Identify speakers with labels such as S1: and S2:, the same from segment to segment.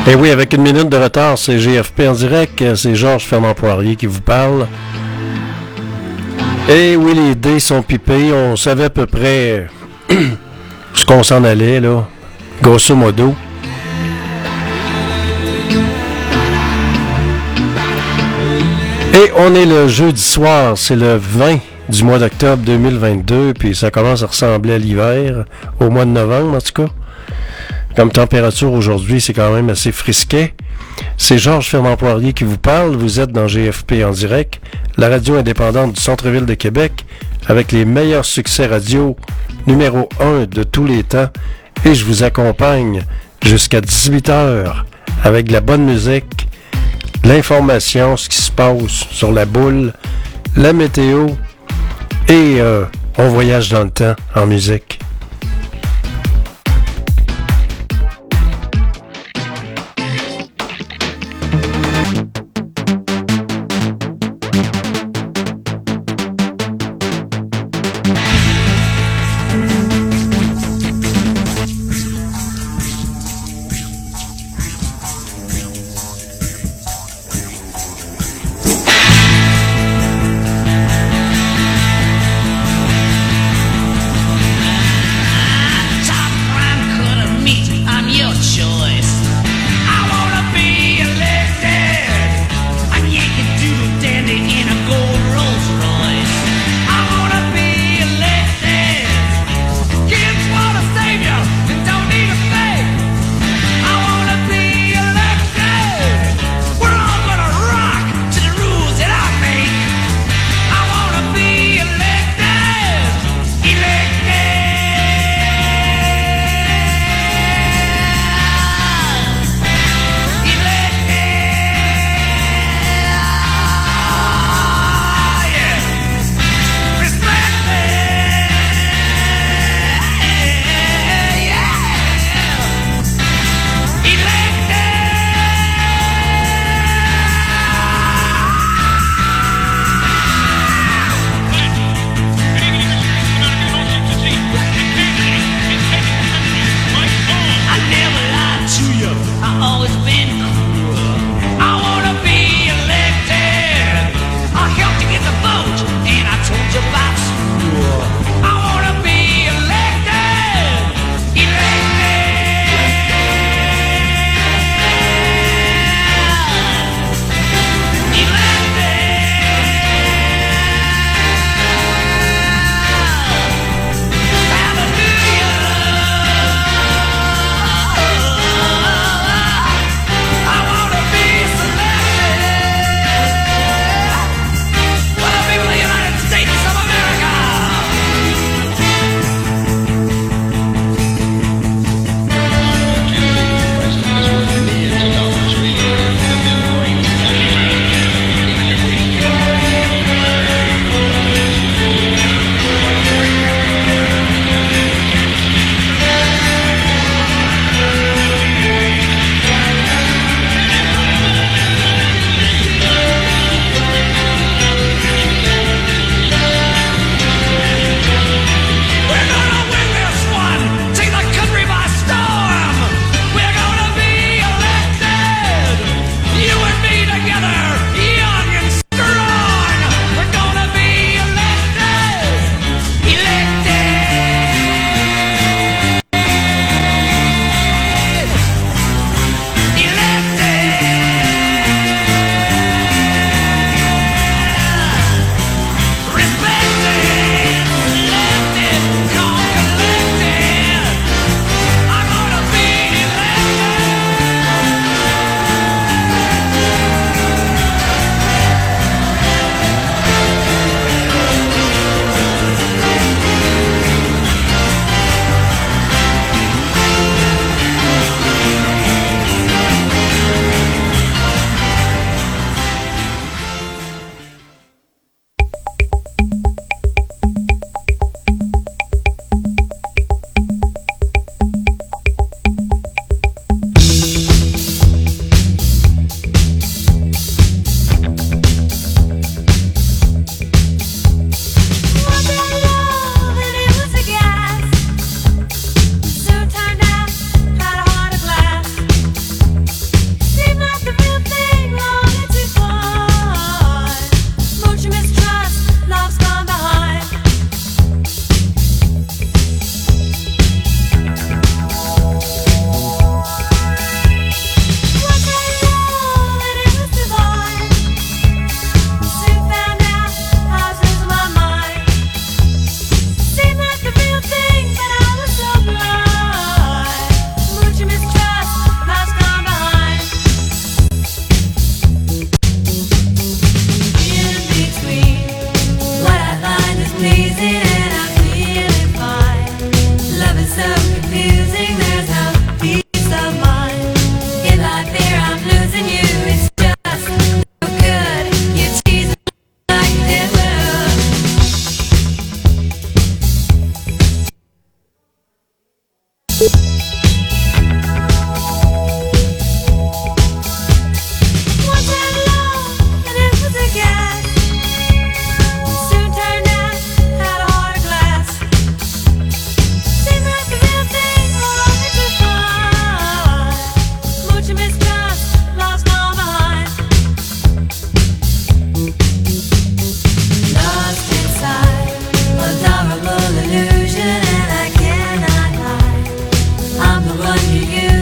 S1: Et oui, avec une minute de retard, c'est GFP en direct, c'est Georges Fernand Poirier qui vous parle. Et oui, les dés sont pipés, on savait à peu près ce qu'on s'en allait, là, grosso modo. Et on est le jeudi soir, c'est le 20 du mois d'octobre 2022, puis ça commence à ressembler à l'hiver, au mois de novembre en tout cas. Comme température aujourd'hui, c'est quand même assez frisquet. C'est Georges Fernand Poirier qui vous parle. Vous êtes dans GFP en direct, la radio indépendante du centre-ville de Québec, avec les meilleurs succès radio numéro 1 de tous les temps. Et je vous accompagne jusqu'à 18h avec de la bonne musique, l'information, ce qui se passe sur la boule, la météo et on voyage dans le temps en musique.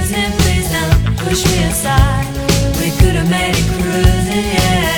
S2: losing, please don't push me aside. We could have made it cruising, yeah.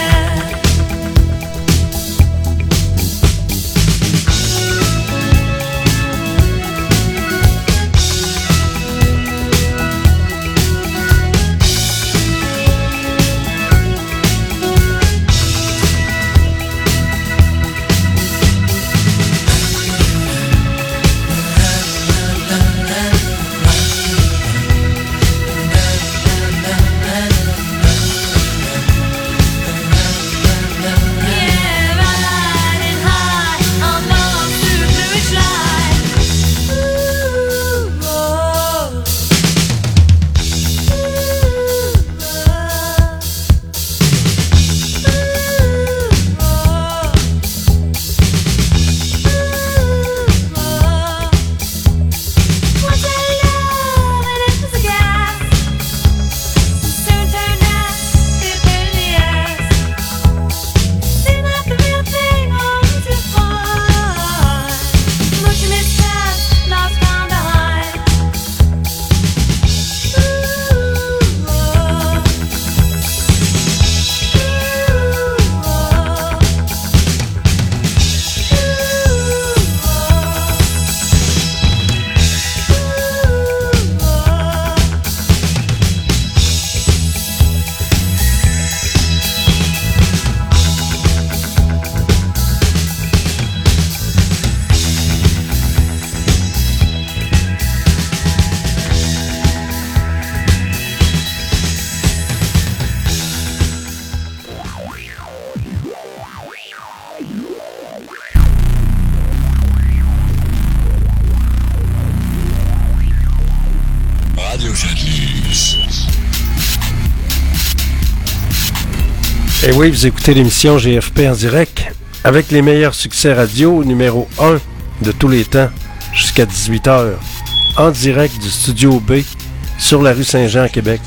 S1: Et oui, vous écoutez l'émission GFP en direct avec les meilleurs succès radio numéro 1 de tous les temps jusqu'à 18h en direct du Studio B sur la rue Saint-Jean à Québec.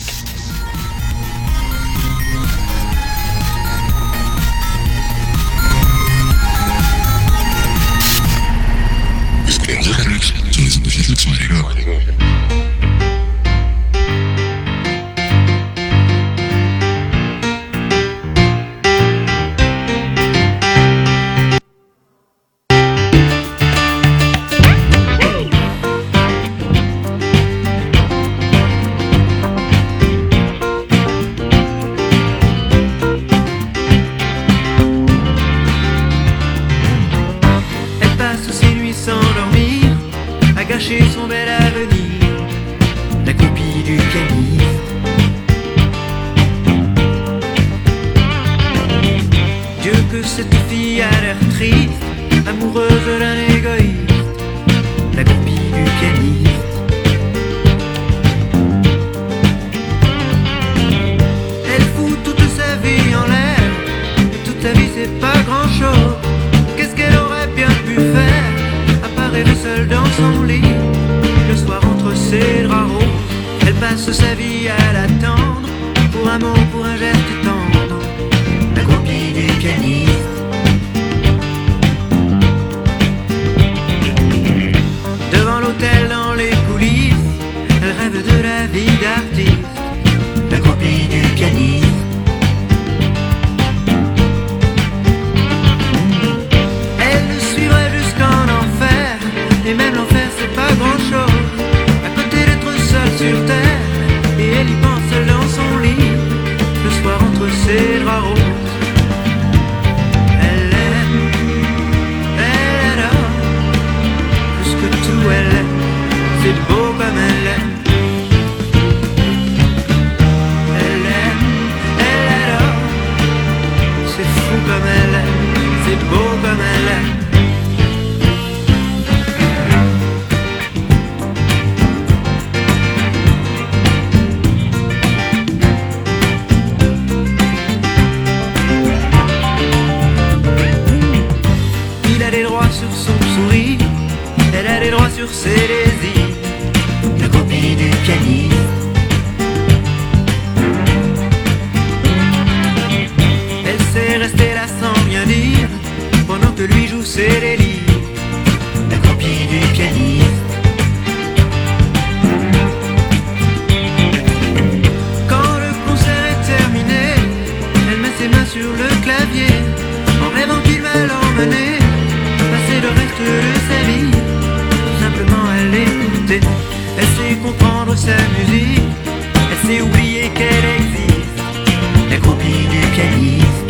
S3: comprendre sa musique. Elle sait oublier qu'elle existe, la copie du pianiste.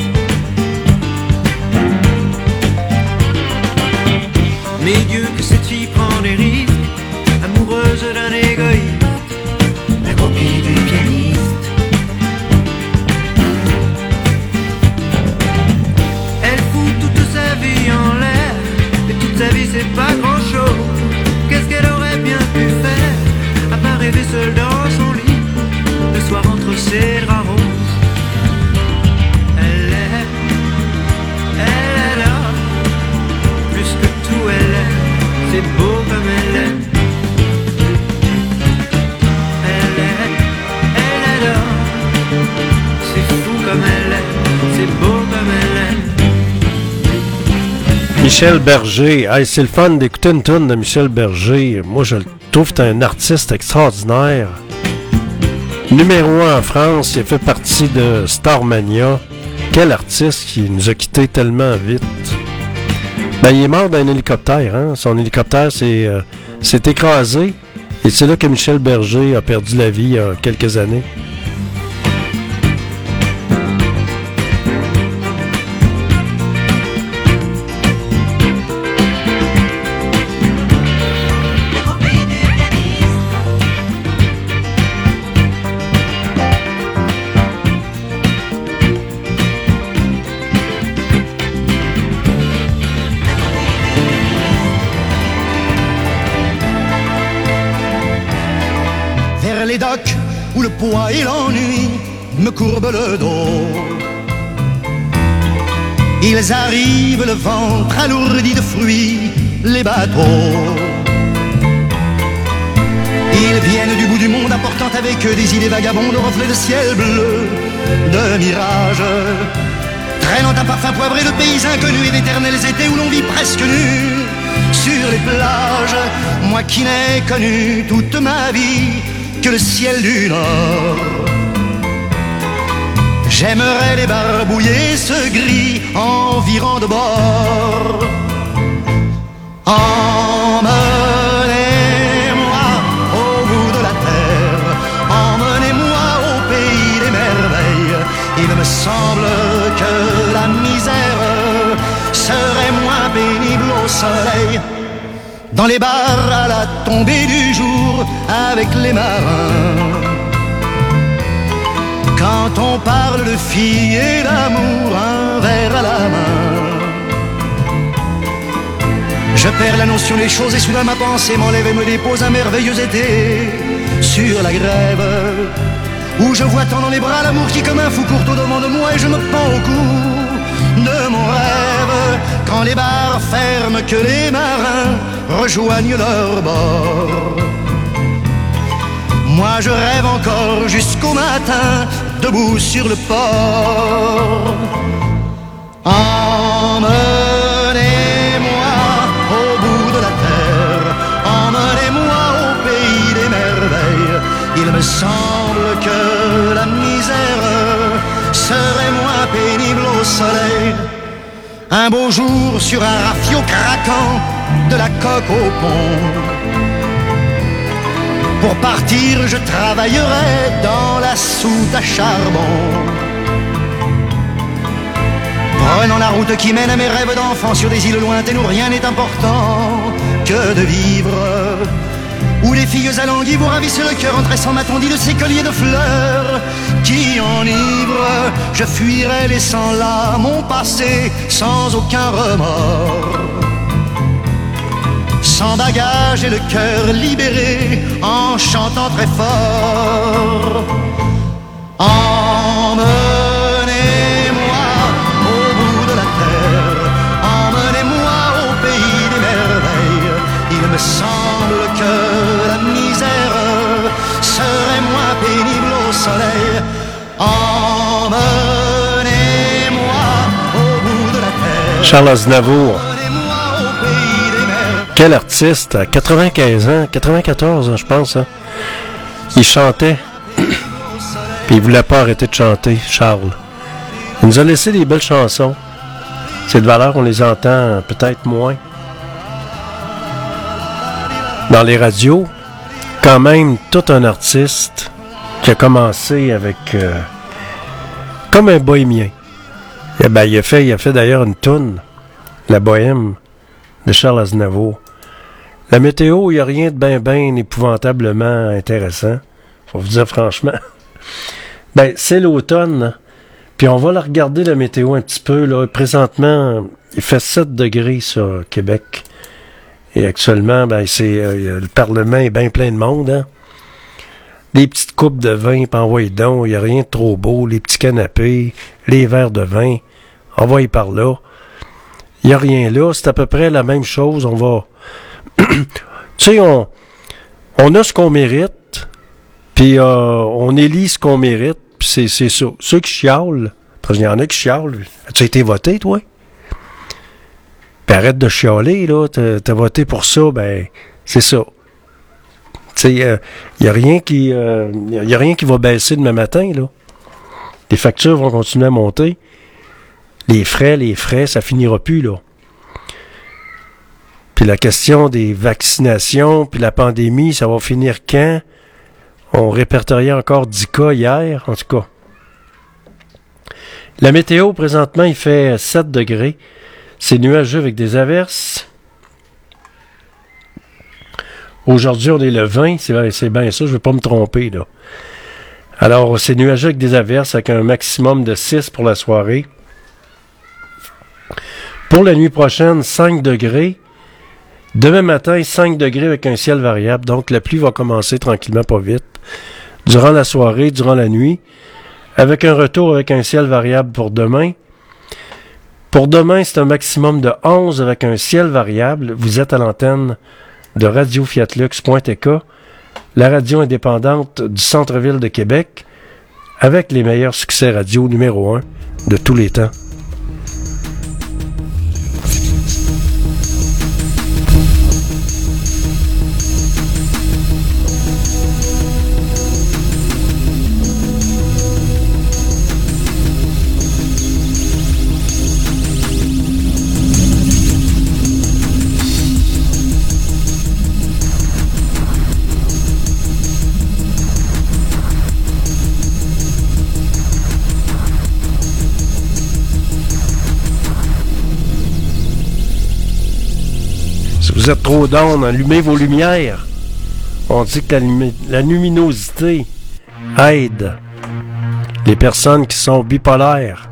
S3: Mais Dieu que cette fille prend des risques, amoureuse d'un égoïste, la copie du pianiste. Elle fout toute sa vie en l'air, et toute sa vie c'est pas grand chose. Qu'est-ce qu'elle aurait bien pu faire, à part rêver seule dans son lit, le soir entre ses draps roses. Elle est là, plus que tout elle est, c'est beau comme elle est. Elle est là, c'est fou comme elle est, c'est beau comme elle est.
S1: Michel Berger. Hey, c'est le fun d'écouter une tune de Michel Berger. Moi, je le trouve que c'est un artiste extraordinaire. Numéro 1 en France, il a fait partie de Starmania. Quel artiste qui nous a quittés tellement vite. Ben, il est mort d'un hélicoptère. Hein? Son hélicoptère s'est écrasé. Et c'est là que Michel Berger a perdu la vie il y a quelques années.
S4: Les docks où le poids et l'ennui me courbent le dos. Ils arrivent le ventre alourdi de fruits, les bateaux. Ils viennent du bout du monde apportant avec eux des idées vagabondes au reflet de ciel bleu, de mirages. Traînant un parfum poivré de pays inconnus et d'éternels étés où l'on vit presque nu sur les plages. Moi qui n'ai connu toute ma vie que le ciel du Nord. J'aimerais les barbouiller ce gris environ de bord. Emmenez-moi au bout de la terre, emmenez-moi au pays des merveilles. Il me semble que la misère serait moins pénible au soleil. Dans les bars à la tombée du jour avec les marins. Quand on parle de filles et d'amour, un verre à la main. Je perds la notion des choses et soudain ma pensée m'enlève et me dépose un merveilleux été sur la grève. Où je vois tant dans les bras l'amour qui comme un fou court au-devant de moi et je me pends au cou de mon rêve. Quand les bars ferment, que les marins rejoignent leur bord. Moi je rêve encore jusqu'au matin, debout sur le port. Emmenez-moi au bout de la terre, emmenez-moi au pays des merveilles. Il me semble que la misère serait moins pénible au soleil. Un beau jour sur un rafio craquant, de la coque au pont. Pour partir je travaillerai dans la soute à charbon. Prenant la route qui mène à mes rêves d'enfant sur des îles lointaines où rien n'est important que de vivre. Où les filles alanguies vous ravissent le cœur en tressant ma tondie de ces colliers de fleurs qui enivrent. Je fuirai laissant là mon passé sans aucun remords. Sans bagage et le cœur libéré en chantant très fort. Emmenez-moi au bout de la terre, emmenez-moi au pays des merveilles. Il me semble que la misère serait moins pénible au soleil. Emmenez-moi au bout de la terre.
S1: Charles Aznavour. Quel artiste, à 95 ans, 94 ans, je pense, hein. Il chantait, puis il voulait pas arrêter de chanter, Charles. Il nous a laissé des belles chansons. C'est de valeur, on les entend peut-être moins dans les radios, quand même tout un artiste qui a commencé avec comme un bohémien. Et ben, il a fait d'ailleurs une toune, La Bohème, de Charles Aznavour. La météo, il n'y a rien de ben épouvantablement intéressant. Faut vous dire franchement. Ben, c'est l'automne, hein. Puis on va la regarder, la météo, un petit peu. Là. Présentement, il fait 7 degrés sur Québec. Et actuellement, ben, le Parlement est bien plein de monde. Hein. Des petites coupes de vin, puis envoyez donc. Il n'y a rien de trop beau. Les petits canapés, les verres de vin. Envoyez par là. Il n'y a rien là. C'est à peu près la même chose. On va... tu sais, on a ce qu'on mérite. Puis on élit ce qu'on mérite. Puis c'est ça. Ceux qui chialent, parce qu'il y en a qui chialent. As-tu été voté, toi? Puis arrête de chialer, là. T'as voté pour ça, ben, c'est ça. Tu sais, il n'y a rien qui va baisser demain matin, là. Les factures vont continuer à monter. Les frais, ça finira plus, là. Puis la question des vaccinations, puis la pandémie, ça va finir quand? On répertoriait encore 10 cas hier, en tout cas. La météo, présentement, il fait 7 degrés. C'est nuageux avec des averses. Aujourd'hui, on est le 20. C'est bien ça, je ne vais pas me tromper, là. Alors, c'est nuageux avec des averses, avec un maximum de 6 pour la soirée. Pour la nuit prochaine, 5 degrés. Demain matin, 5 degrés avec un ciel variable. Donc, la pluie va commencer tranquillement, pas vite. Durant la soirée, durant la nuit. Avec un retour avec un ciel variable pour demain. Pour demain, c'est un maximum de 11 avec un ciel variable. Vous êtes à l'antenne de Radio-Fiatlux.tk, la radio indépendante du centre-ville de Québec, avec les meilleurs succès radio numéro 1 de tous les temps. Vous êtes trop down, allumez vos lumières. On dit que la luminosité aide les personnes qui sont bipolaires.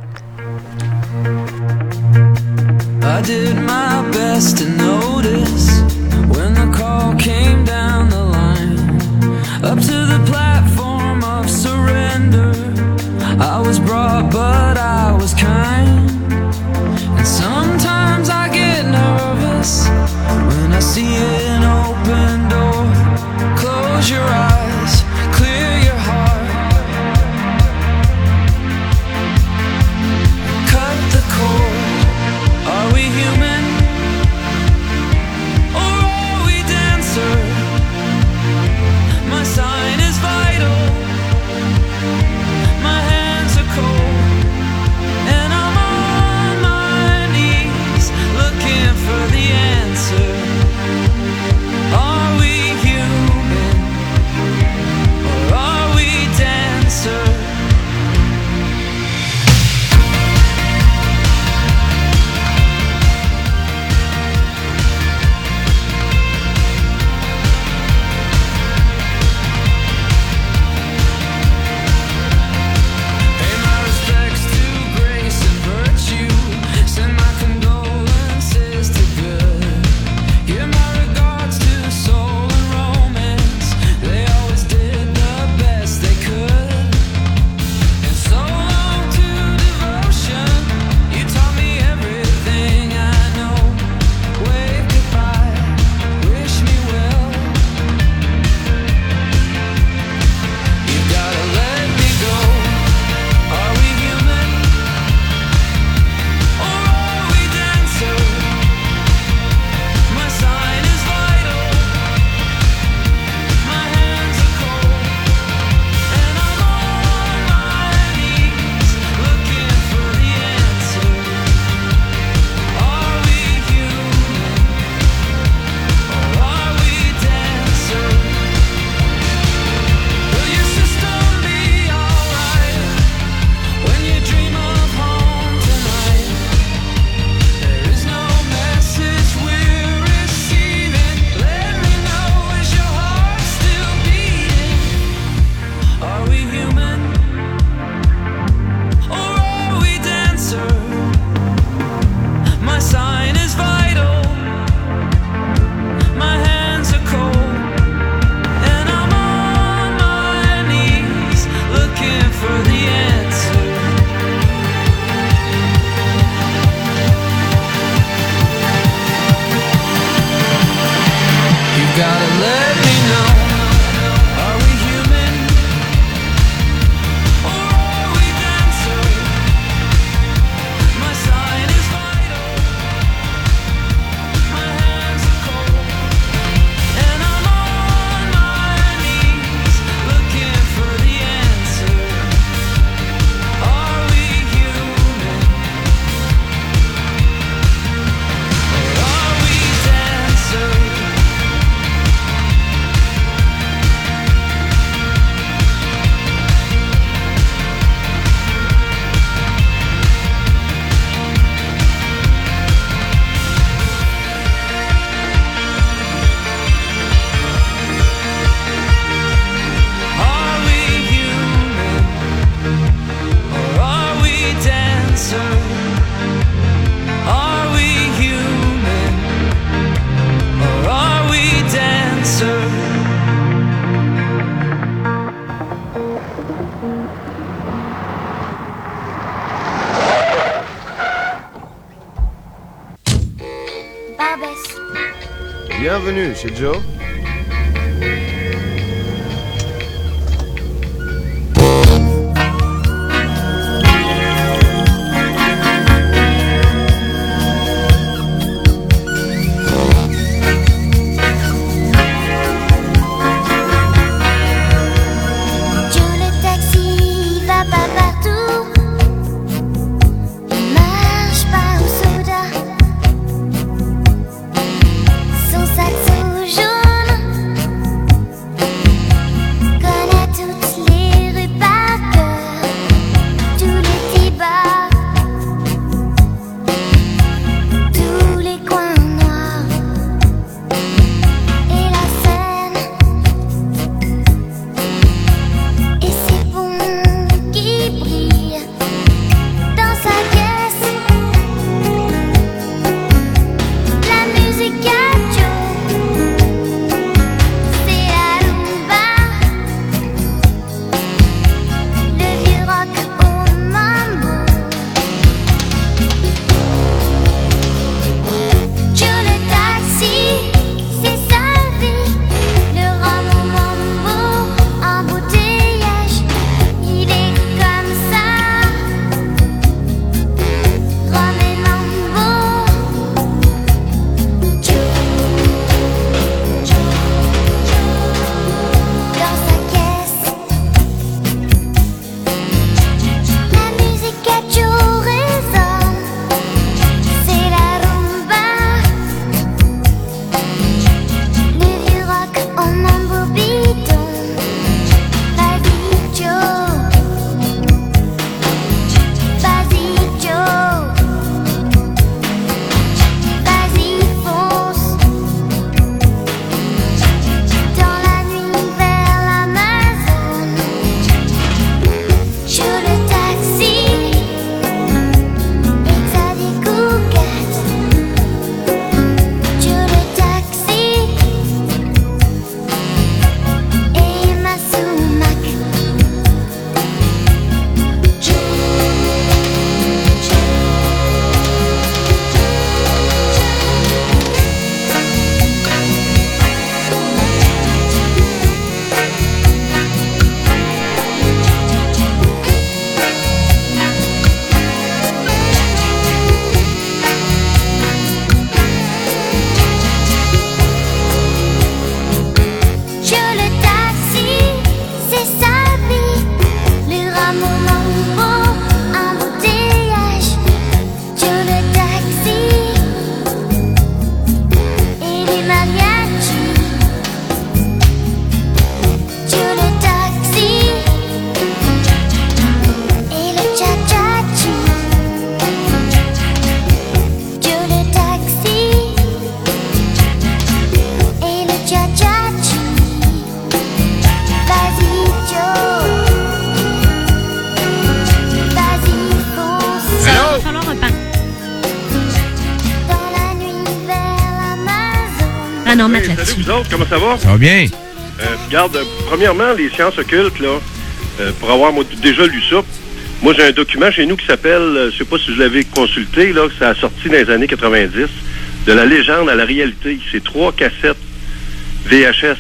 S5: I did my best to notice when the call came down the line. Up to the platform of surrender. I was brought, but I was kind. And sometimes I get nervous when I see an open door. Close your eyes, clear your heart. Cut the cord. Are we human? Or are we dancer? My sign is vital. My hands are cold.
S6: Bienvenue chez Joe.
S7: non, mettre là-dessus.
S8: Salut vous autres, comment ça va?
S9: Ça va bien.
S8: Regarde, premièrement, les sciences occultes, là, pour avoir moi, déjà lu ça, moi j'ai un document chez nous qui s'appelle, je sais pas si vous l'avez consulté, là, ça a sorti dans les années 90, de la légende à la réalité. C'est 3 cassettes VHS.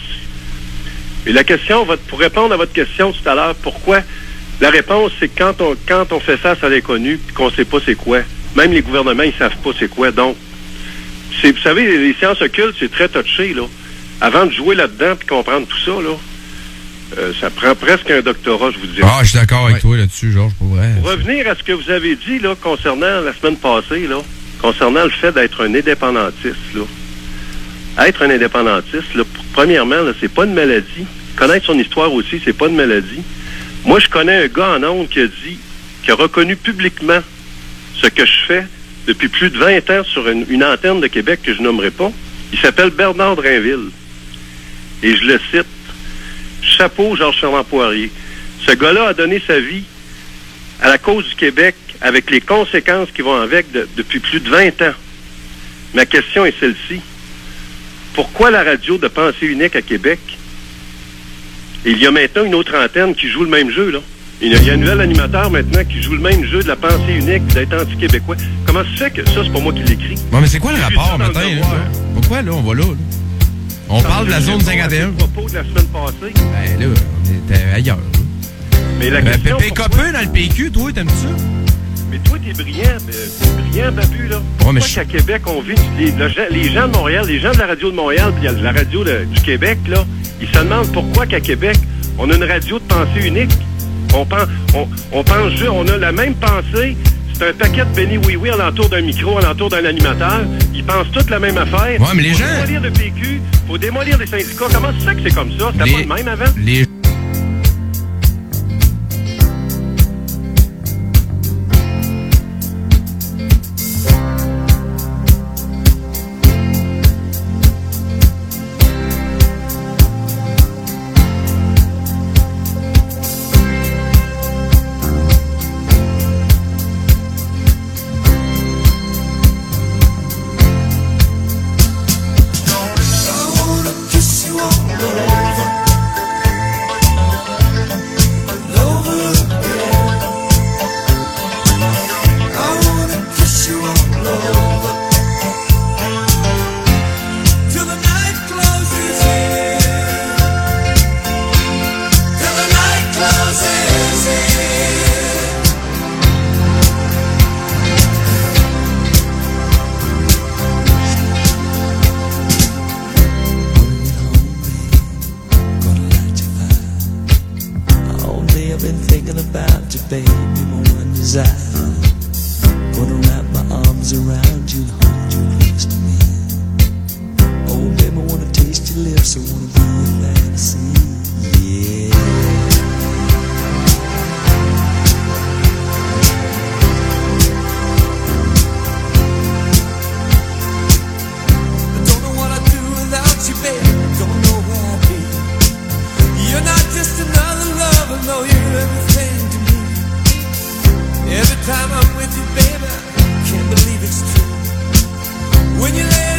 S8: Et la question, pour répondre à votre question tout à l'heure, pourquoi? La réponse, c'est que quand on fait face à l'inconnu, puis qu'on sait pas c'est quoi, même les gouvernements, ils savent pas c'est quoi. Donc, vous savez, les sciences occultes, c'est très touché, là. Avant de jouer là-dedans puis comprendre tout ça, là, ça prend presque un doctorat, je vous dis.
S9: Ah, je suis d'accord avec toi là-dessus, Georges, pour vrai.
S8: Pour revenir à ce que vous avez dit, là, concernant la semaine passée, là, concernant le fait d'être un indépendantiste, là. Être un indépendantiste, là, premièrement, là, c'est pas une maladie. Connaître son histoire aussi, c'est pas une maladie. Moi, je connais un gars en ondes qui a reconnu publiquement ce que je fais depuis plus de 20 ans sur une antenne de Québec que je nommerai pas. Il s'appelle Bernard Drainville. Et je le cite. Chapeau, Georges-Fernand Poirier. Ce gars-là a donné sa vie à la cause du Québec avec les conséquences qui vont avec depuis plus de 20 ans. Ma question est celle-ci. Pourquoi la radio de pensée unique à Québec? Et il y a maintenant une autre antenne qui joue le même jeu, là. Il y a un nouvel animateur maintenant qui joue le même jeu de la pensée unique, d'être anti-québécois. Comment ça se fait que ça, c'est pas moi qui l'écris?
S9: Bon, mais c'est quoi le rapport, matin? Pourquoi, là, on va là? On parle de la zone 51.
S8: Propos de la semaine passée.
S9: Ben là, on était ailleurs.
S8: Mais la question...
S9: Pépé Copain dans le PQ, toi, t'aimes ça?
S8: Mais toi, t'es brillant, Babu, là.
S9: Ouais, mais
S8: qu'à Québec, on vit... Les gens de Montréal, les gens de la radio de Montréal, puis la radio du Québec, là, ils se demandent pourquoi qu'à Québec, on a une radio de pensée unique. On pense juste, on a la même pensée. C'est un paquet de Benny Oui-Oui alentour d'un micro, alentour d'un animateur. Ils pensent toutes la même affaire.
S9: Ouais, mais les gens...
S8: Faut démolir le PQ, faut démolir les syndicats. Comment c'est ça que c'est comme ça? C'était pas le même avant?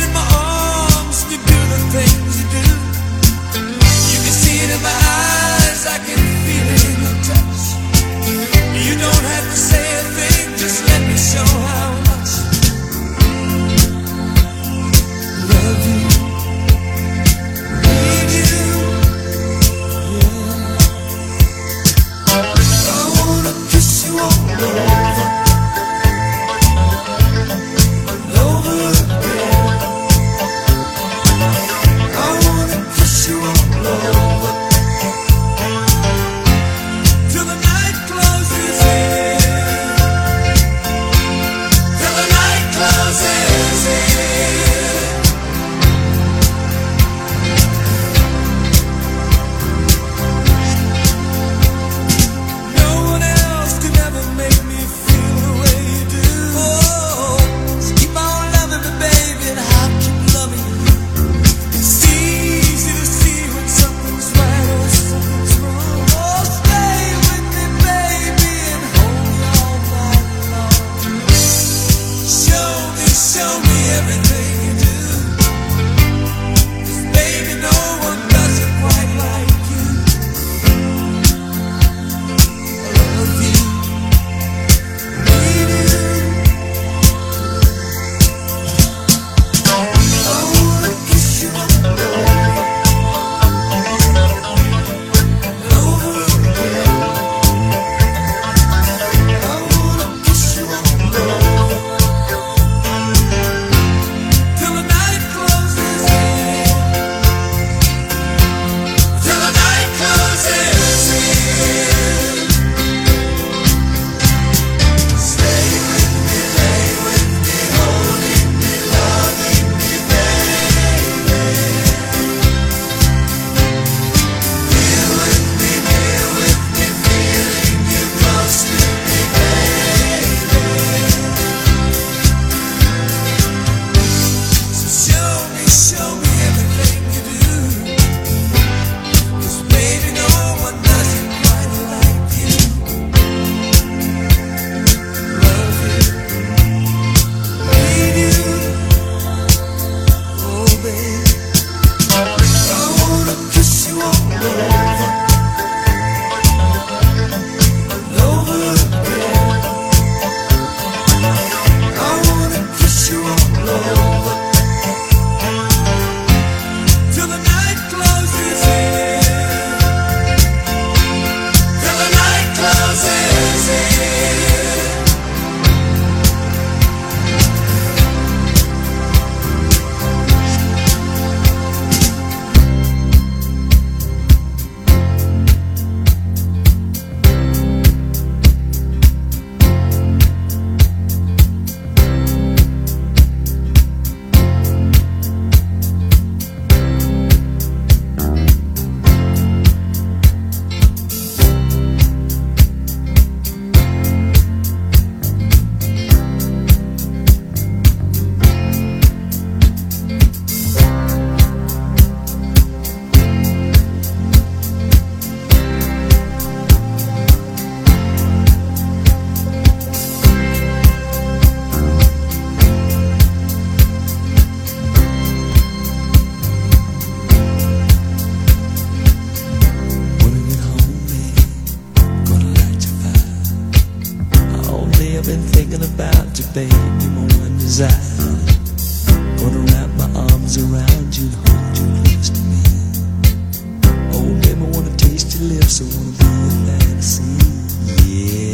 S5: See it in my eyes. baby, my one desire. Gonna wrap my arms around you and hold you close to me. Oh, baby, I wanna taste your lips, I wanna be your fantasy. Yeah.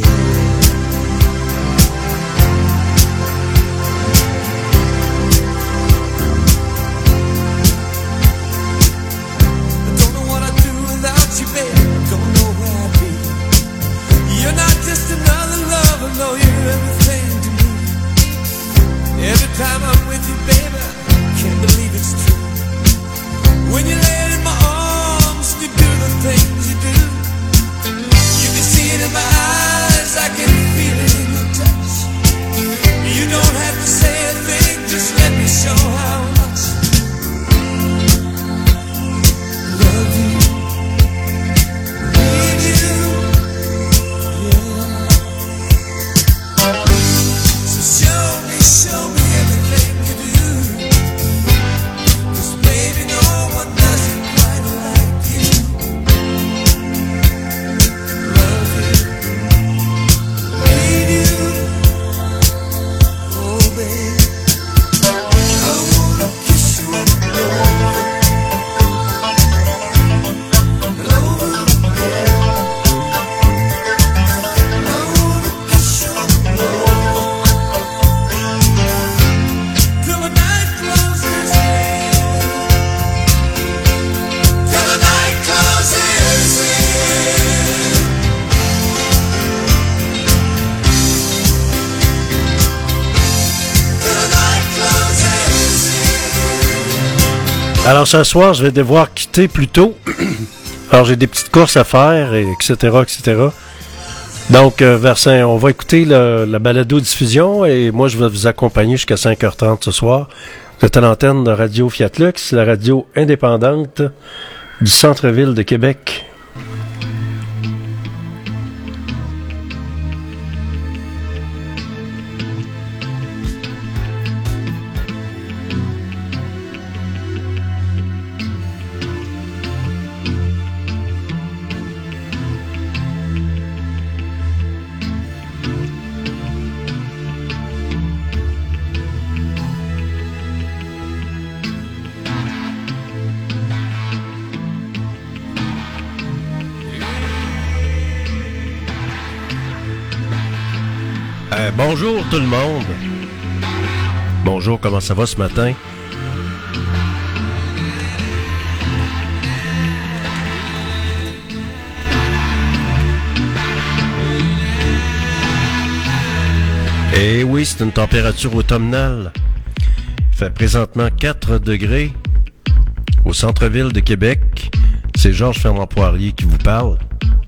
S6: know you're everything to me. Every time I'm with you, baby, I can't believe it's true. When you lay in my arms, you do the things you do. You can see it in my eyes, I can feel it in your touch. You don't have to say a thing, just let me show how much love you. Need you. Show me everything you do. 'Cause baby, no one does it quite like you. Love you, need you. Oh baby, I wanna kiss you and blow
S1: Alors ce soir, je vais devoir quitter plus tôt. Alors j'ai des petites courses à faire, et etc., etc. Donc, on va écouter la balado-diffusion et moi, je vais vous accompagner jusqu'à 5h30 ce soir. Vous êtes à l'antenne de Radio Fiat Lux, la radio indépendante du centre-ville de Québec. Bonjour tout le monde. Bonjour, comment ça va ce matin? Eh oui, c'est une température automnale. Il fait présentement 4 degrés au centre-ville de Québec. C'est Georges Fernand Poirier qui vous parle.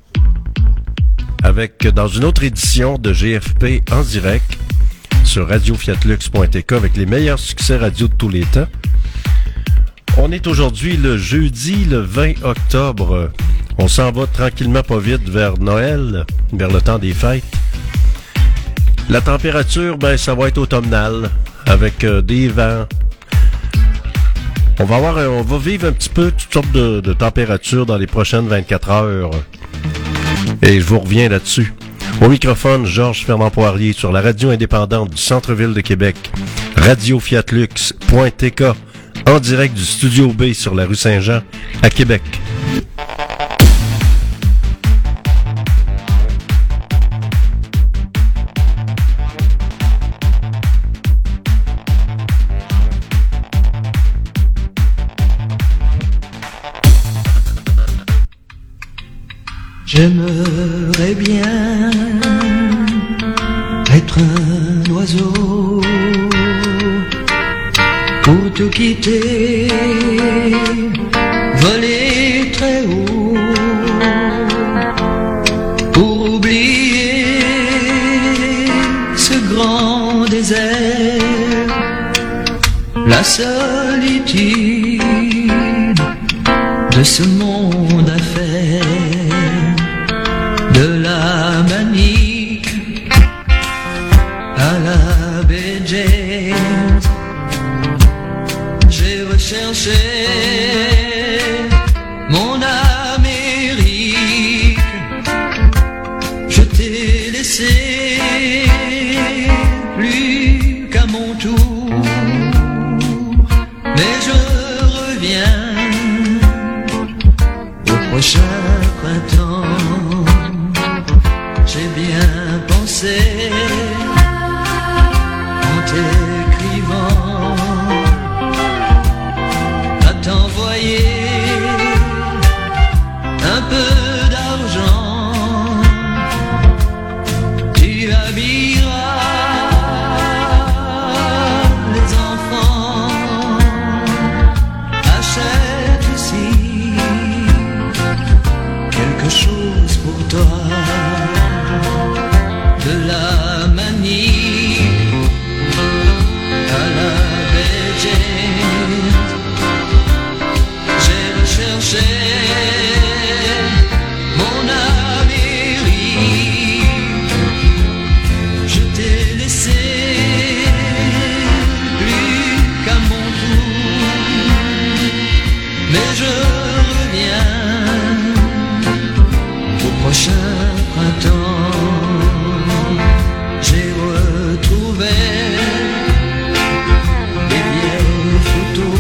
S1: Dans une autre édition de GFP en direct sur radiofiatlux.tk avec les meilleurs succès radio de tous les temps. On est aujourd'hui le jeudi, le 20 octobre. On s'en va tranquillement pas vite vers Noël, vers le temps des fêtes. La température, ça va être automnale avec des vents. On va vivre un petit peu toutes sortes de températures dans les prochaines 24 heures. Et je vous reviens là-dessus. Au microphone, Georges Fernand Poirier sur la radio indépendante du centre-ville de Québec, radiofiatlux.tk, en direct du Studio B sur la rue Saint-Jean, à Québec.
S4: J'aimerais bien être un oiseau pour te quitter, voler très haut, pour oublier ce grand désert, la solitude de ce monde à faire. De la manie à la baie James, j'ai recherché mon Amérique. Je t'ai laissé plus printemps, j'ai retrouvé des vieilles photos.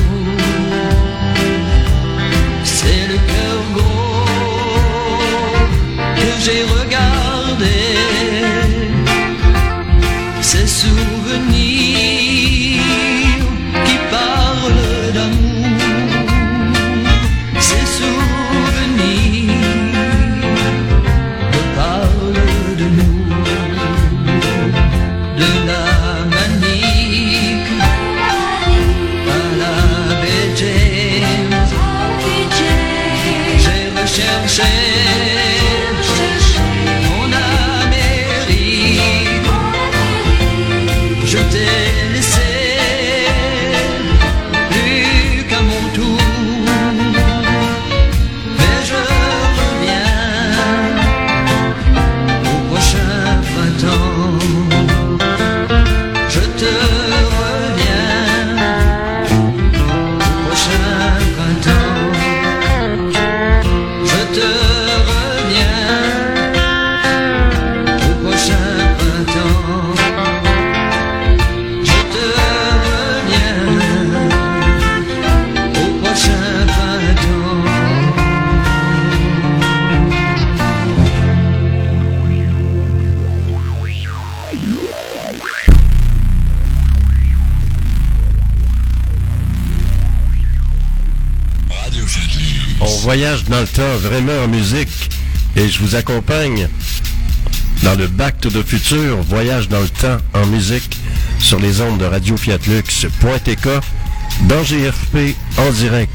S4: C'est le cœur gros que j'ai regardé, ces souvenirs qui parlent d'amour, ces souvenirs me parlent de nous, de la Manique à la baie James. J'ai recherché mon Amérique, je t'ai laissé plus qu'à mon tour, mais je reviens au prochain printemps. Je te reviens au prochain printemps. Je te reviens au prochain printemps. Je te reviens au prochain printemps.
S1: On voyage dans le temps vraiment en musique et je vous accompagne dans le Back to the Future, voyage dans le temps en musique sur les ondes de Radio Fiat Lux.tk dans GFP en direct.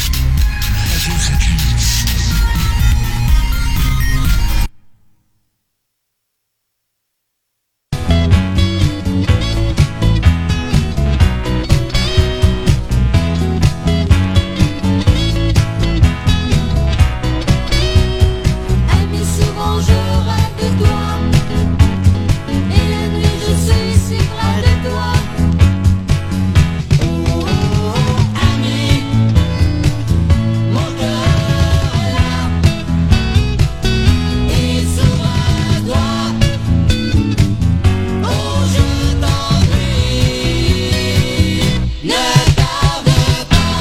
S2: Ami, souvent je rêve de toi, et la nuit je suis si près de toi. Oh, oh, oh, ami, mon cœur est là, il s'ouvre à toi. Oh, je t'en prie, ne tarde pas.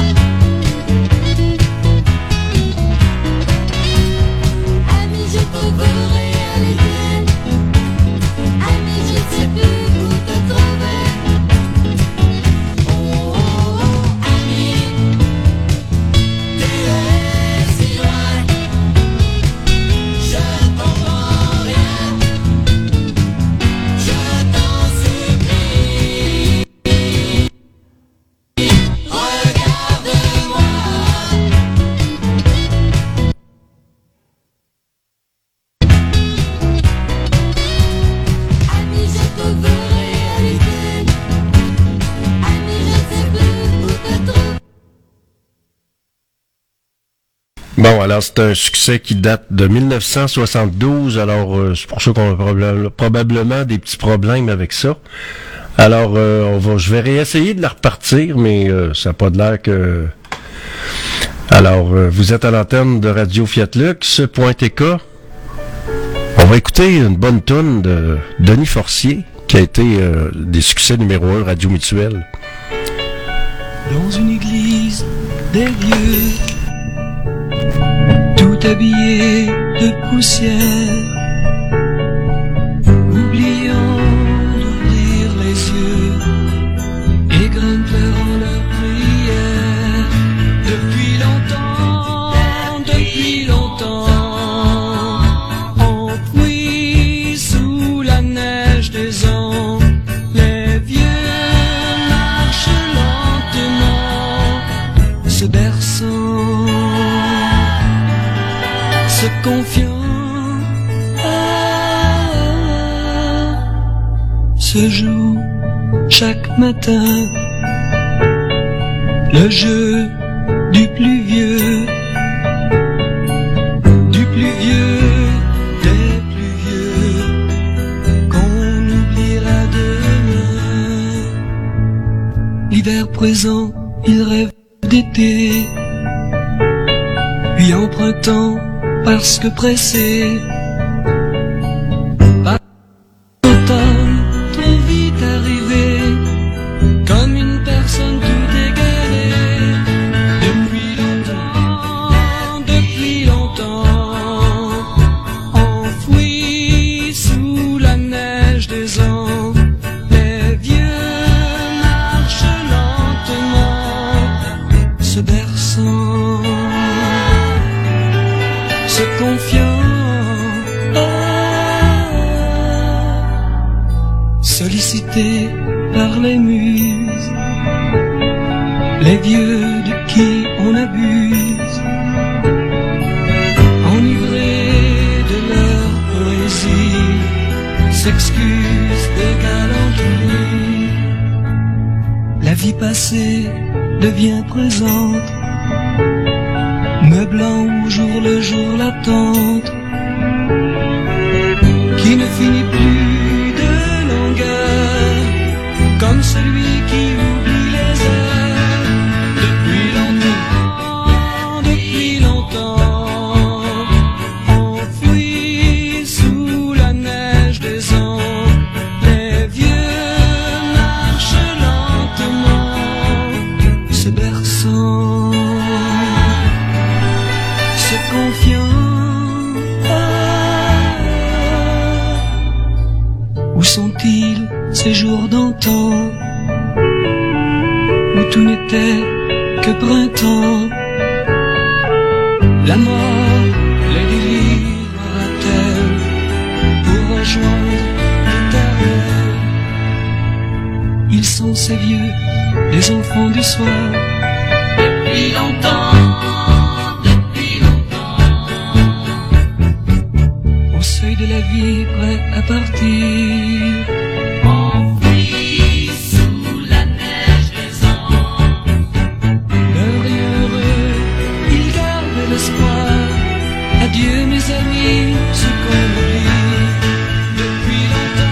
S2: Ami, je te veux réalité. Ami, je ne sais plus où te trouver. Oh, oh, oh, ami, tu es si loin. Je comprends rien. Je t'en supplie, regarde-moi. Ami, je te veux réalité. Ami, je ne sais plus où te trouver.
S1: Bon, alors c'est un succès qui date de 1972, alors c'est pour ça qu'on a probablement des petits problèmes avec ça. Alors, je vais réessayer de la repartir, mais ça n'a pas de l'air que... Alors, vous êtes à l'antenne de Radio Fiat Lux.tk. On va écouter une bonne toune de Denis Forcier, qui a été des succès numéro 1 Radio Mutuelle.
S4: Dans une église des vieux, tout habillé de poussière, oubliant d'ouvrir les yeux, et grains pleurant leur prière. Depuis longtemps, enfouis sous la neige des ans, les vieux marchent lentement, se berçant, se confiant, se joue chaque matin le jeu du plus vieux, des plus vieux, qu'on oubliera demain. L'hiver présent, il rêve d'été, puis en printemps,
S5: parce que pressé par l'automne trop vite arrivé, comme une personne tout égarée. Depuis longtemps, enfoui sous la neige des ans, les vieux marchent lentement, se berçant, se confiant, sollicités par les muses, les vieux de qui on abuse, enivrés de leur poésie, s'excusent des galanteries. La vie passée devient présente, meublant au jour le jour l'attente, qui ne finit plus de longueur, comme celui qui oublie les heures. Depuis longtemps, enfoui sous la neige des ans, les vieux marchent lentement, se berçant, se confiant. Où sont-ils ces jours d'antan, où tout n'était que printemps? La mort les délivre-t-elle pour rejoindre l'éternel? Ils sont ces vieux, les enfants du soir. Depuis longtemps, au seuil de la vie, prêt à partir. Enfoui sous la neige des ans, heureux, heureux, ils gardent l'espoir. Adieu mes amis, ce qu'on oublie. Depuis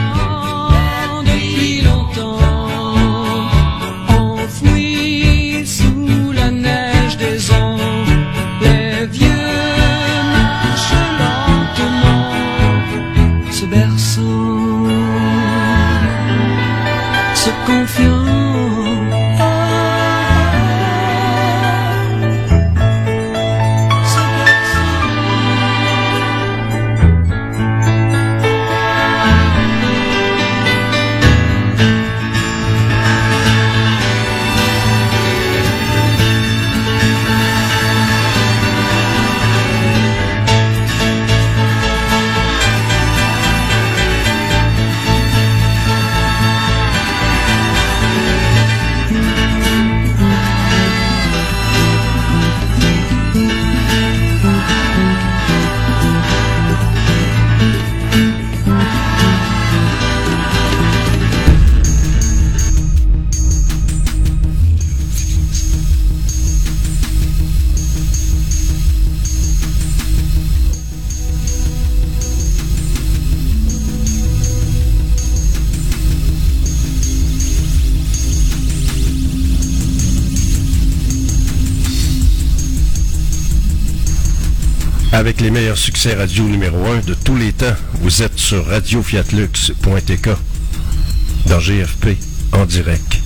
S5: longtemps, enfoui sous la neige des ans, les vieux marchent lentement, se berçant, se confiant.
S1: Avec les meilleurs succès radio numéro 1 de tous les temps, vous êtes sur radiofiatlux.tk dans GFP en direct.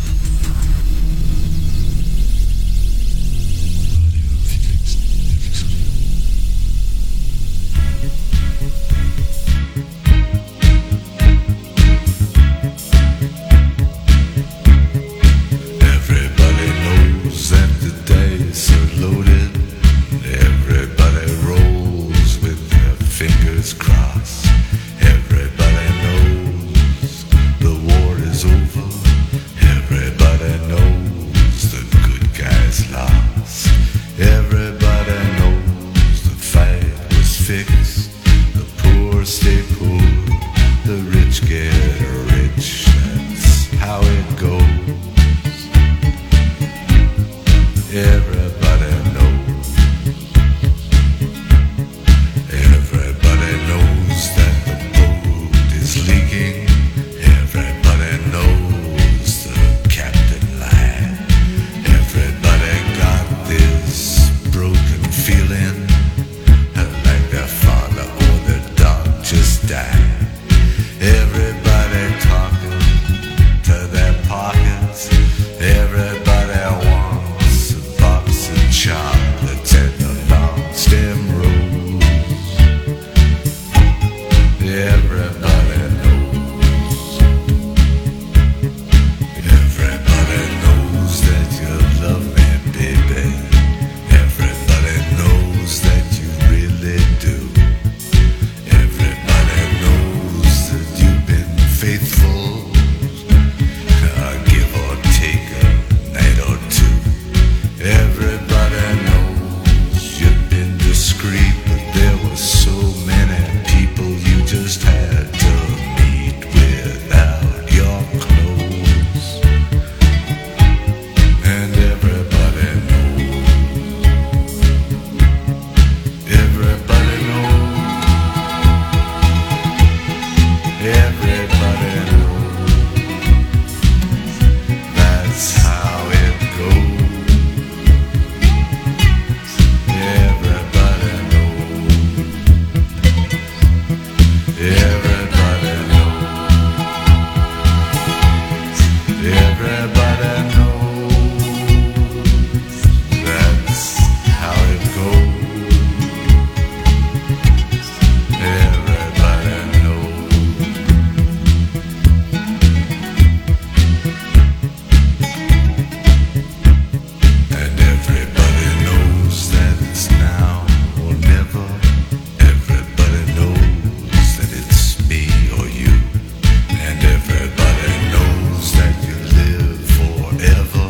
S10: Everybody knows that the day is so loaded. Everybody rolls with their fingers crossed. Everybody knows the war is over. just died. Everybody talking to their pockets. Everybody wants a box of chocolates and a long stem rose. Everybody knows. Everybody knows that you love me, baby. Everybody knows that you really do. Everybody knows that you've been faithful, give or take a night or two. Everybody knows you've been discreet, but there were so many people you just had to meet without your clothes. And everybody knows. Everybody knows. Everybody knows. That's how it goes. Everybody knows. Everybody knows. Everybody knows. That's how it goes. Everybody knows. And everybody knows that it's now or never. Everybody knows that it's me or you. And everybody knows that you live forever.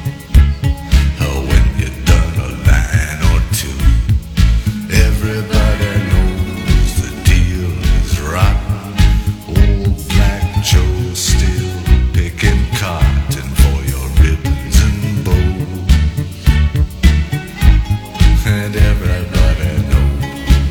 S10: When you're done a line or two. Everybody knows the deal is rotten. Old Black Joe's still picking cotton for your ribbons and bows. And everybody knows.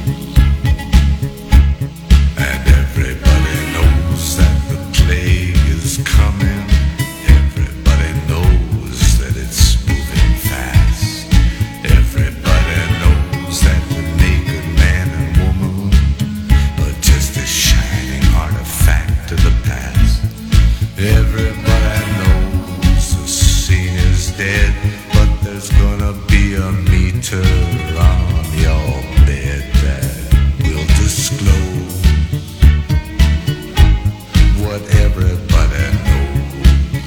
S10: And everybody knows that the plague is coming. Everybody knows that it's moving fast. Everybody knows that the naked man and woman are just a shining artifact of the past. Everybody knows the scene is dead, but there's gonna be a meter on your bed that will disclose what everybody knows.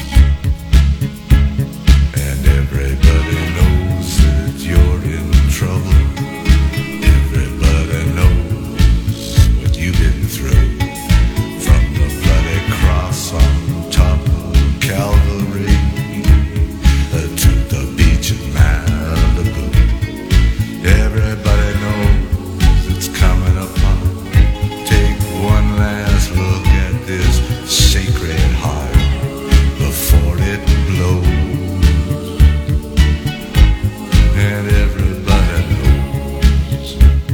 S10: And everybody knows that you're in trouble. Everybody knows what you've been through. From the bloody cross on top of Calvary to the beach in Malibu. Everybody knows it's coming upon. Take one last look at this sacred heart before it blows. And everybody knows.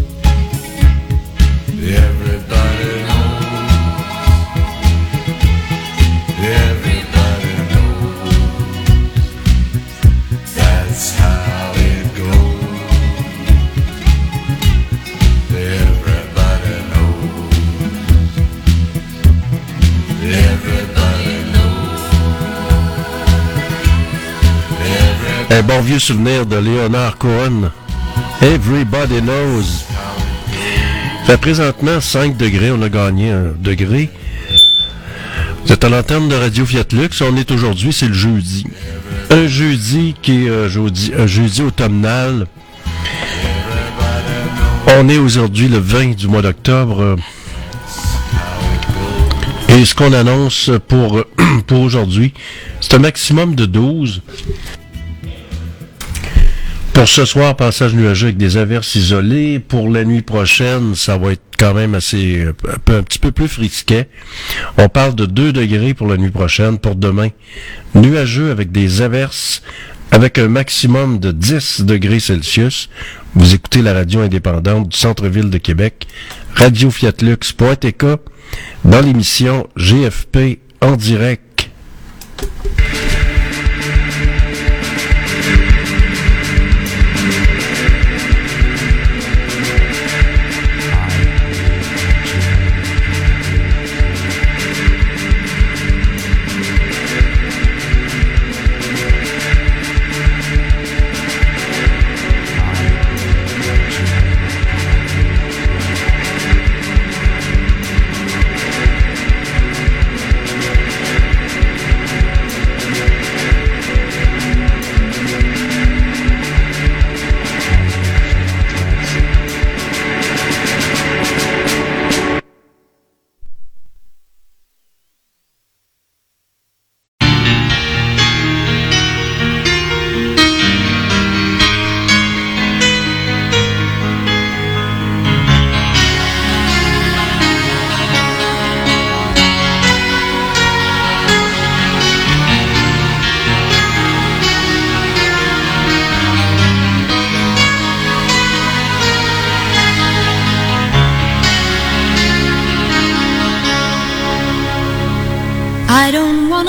S10: Everybody knows. Everybody knows. That's how it goes. Everybody knows. Everybody knows. Everybody
S1: Un bon vieux souvenir de Léonard Cohen. Everybody knows. Fait présentement 5 degrés, on a gagné 1 degré. Vous êtes à l'antenne de Radio Fiat Lux. On est aujourd'hui, c'est le jeudi. Un jeudi qui est un jeudi automnal. On est aujourd'hui le 20 du mois d'octobre. Et ce qu'on annonce pour aujourd'hui, c'est un maximum de 12. Pour ce soir, passage nuageux avec des averses isolées. Pour la nuit prochaine, ça va être quand même assez un petit peu plus frisquet. On parle de 2 degrés pour la nuit prochaine. Pour demain, nuageux avec des averses, avec un maximum de 10 degrés Celsius. Vous écoutez la radio indépendante du centre-ville de Québec, radiofiatlux.tk, dans l'émission GFP en direct.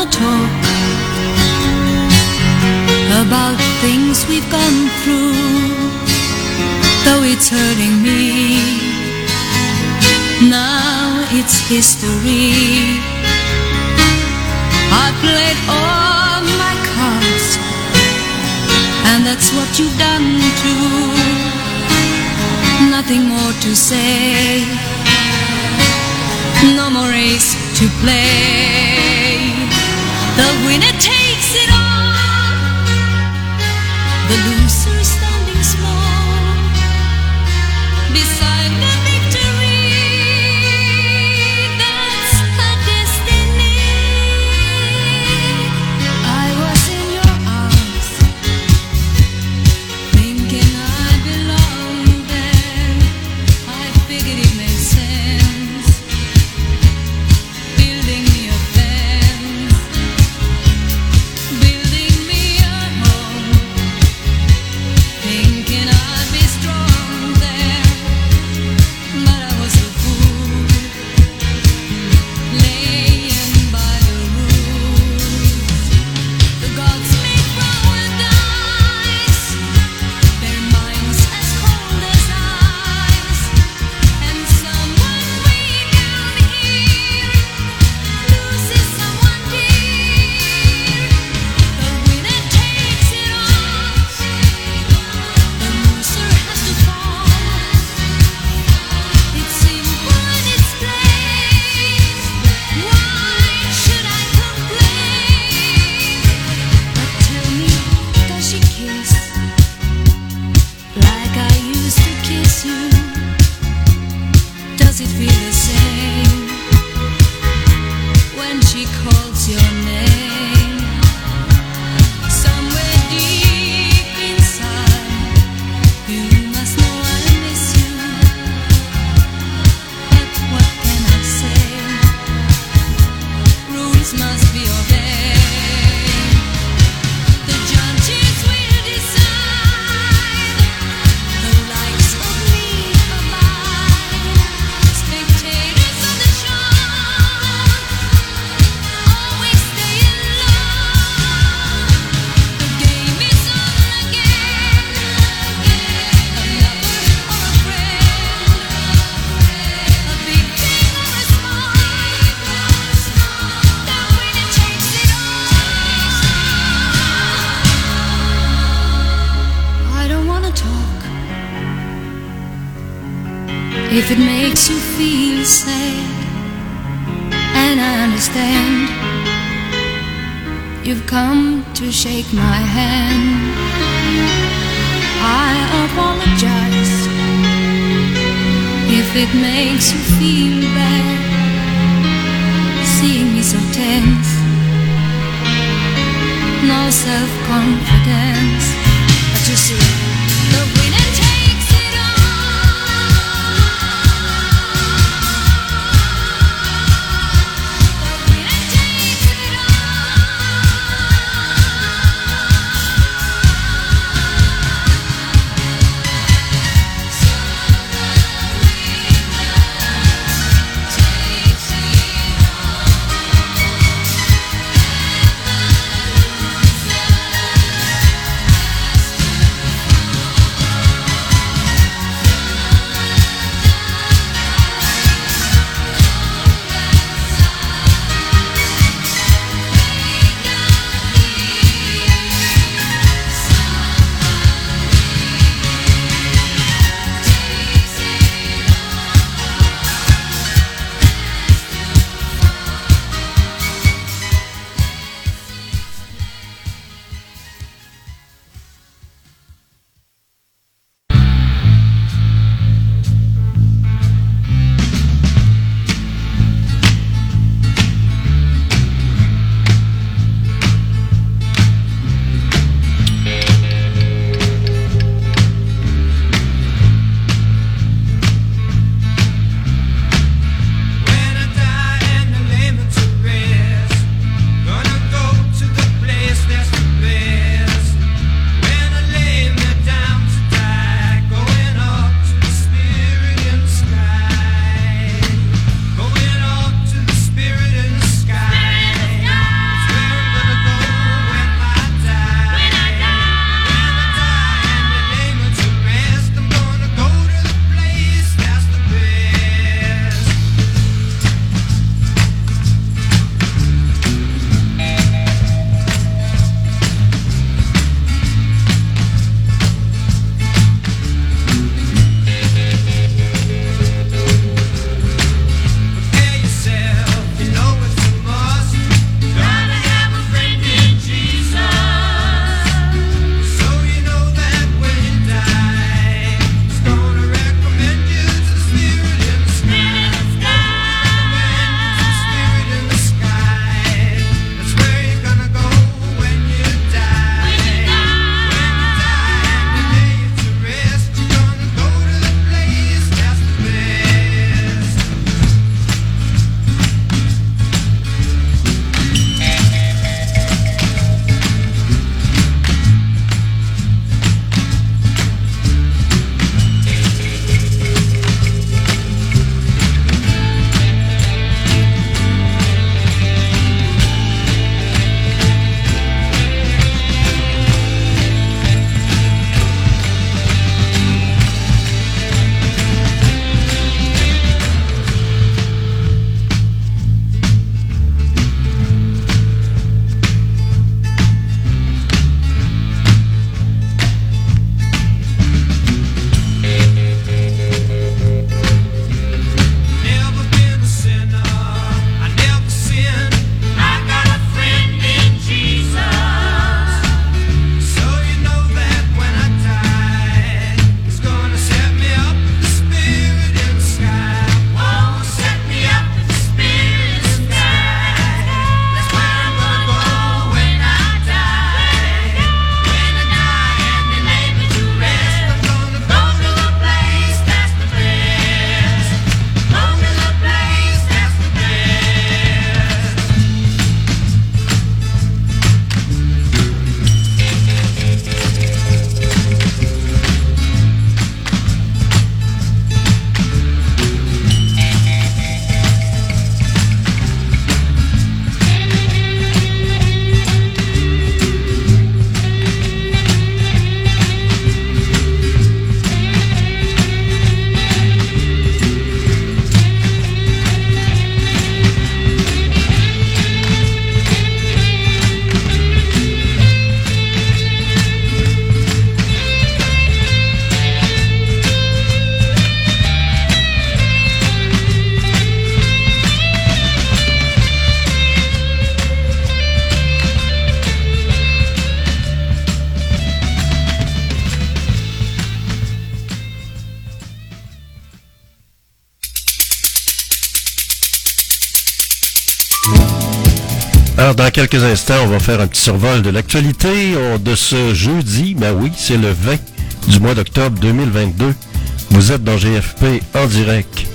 S11: wanna talk about things we've gone through, though it's hurting me. Now it's history. I played all my cards, and that's what you've done too. Nothing more to say, no more race to play. The winner takes it all, the loser is standing small beside the victory. That's her destiny. I was in your arms, thinking I belonged there. I figured it made sense, building me a fence, building me a home, thinking I'd be strong there. But I was a fool, laying by the rules. The gods made flower dice, their minds as cold as ice, and someone way down here loses someone dear. The winner takes it all, the loser has to fall. It's simple and it's plain. Why should I complain? But tell me, does she kiss like I used to kiss you? Does it feel the same when she calls your name? Somewhere deep inside, you must know I miss you. But what can I say? Rules must be obeyed. The judges will decide the likes of me or mine. Spectators of the show always stay in love. The game is on again. A lover or a friend, a big thing or a small, the winner takes it all. I don't wanna talk if it makes you feel sad, and I understand. You've come to shake my hand. I apologize if it makes you feel bad, seeing me so tense, no self-confidence. But you see, the winner takes it all. The winner takes it all.
S1: Alors, dans quelques instants, on va faire un petit survol de l'actualité de ce jeudi. Ben oui, c'est le 20 du mois d'octobre 2022. Vous êtes dans GFP en direct.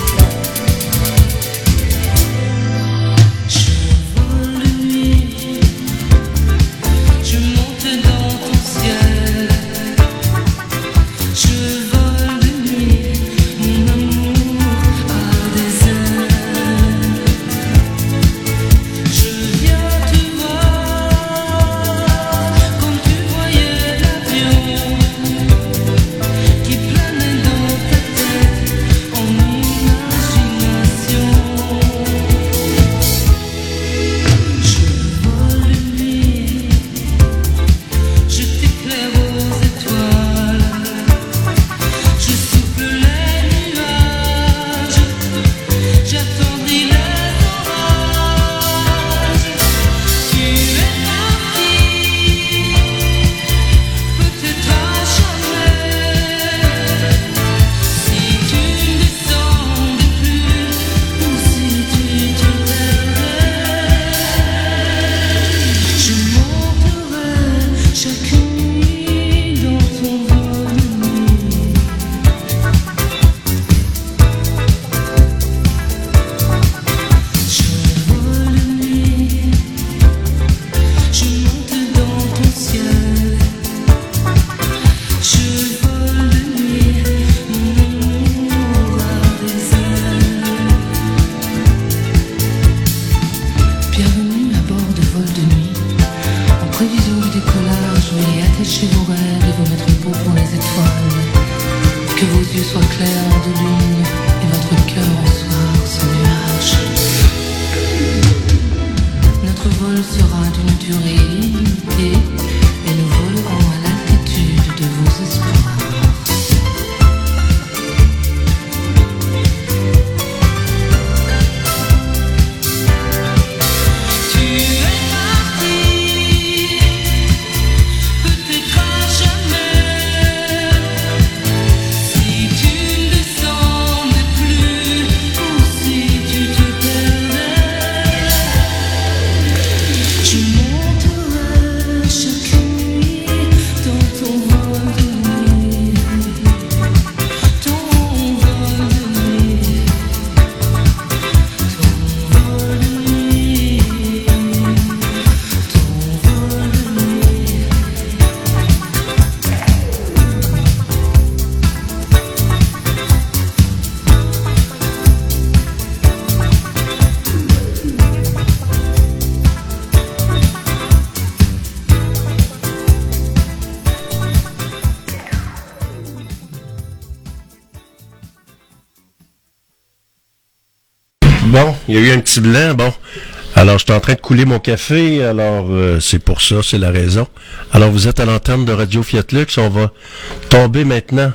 S1: Bon, il y a eu un petit blanc, bon. Alors, je suis en train de couler mon café, alors c'est pour ça, c'est la raison. Alors, vous êtes à l'antenne de Radio Fiat Lux, on va tomber maintenant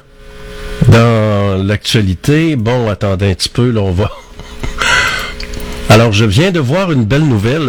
S1: dans l'actualité. Bon, attendez un petit peu, là, on va... Alors, je viens de voir une belle nouvelle,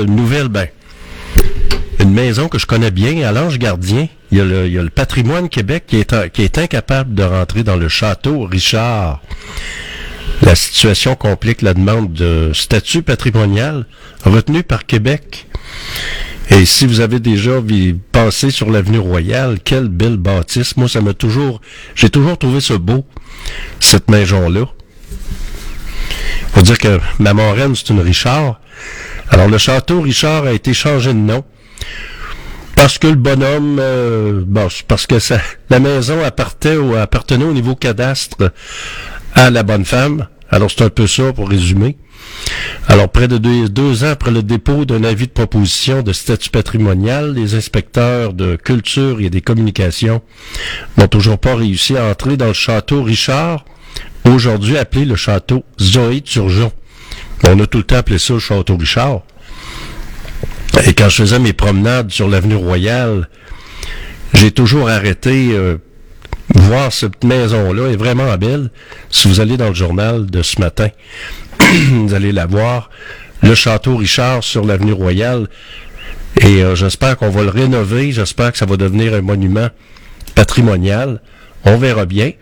S1: une maison que je connais bien, à l'Ange Gardien. Il y a le Patrimoine Québec qui est incapable de rentrer dans le château Richard. La situation complique la demande de statut patrimonial retenu par Québec. Et si vous avez déjà pensé sur l'avenue Royale, quelle belle bâtisse. Moi, j'ai toujours trouvé ça beau, cette maison-là. Faut dire que ma marraine, c'est une Richard. Alors, le château Richard a été changé de nom. Parce que le bonhomme, parce que la maison appartenait au niveau cadastre à la bonne femme. Alors, c'est un peu ça pour résumer. Alors, près de deux ans après le dépôt d'un avis de proposition de statut patrimonial, les inspecteurs de culture et des communications n'ont toujours pas réussi à entrer dans le château Richard, aujourd'hui appelé le château Zoé-Turgeon. On a tout le temps appelé ça le château Richard. Et quand je faisais mes promenades sur l'avenue Royale, j'ai toujours arrêté voir cette maison-là, est vraiment belle. Si vous allez dans le journal de ce matin, vous allez la voir, le château Richard sur l'avenue Royale. Et j'espère qu'on va le rénover, j'espère que ça va devenir un monument patrimonial. On verra bien.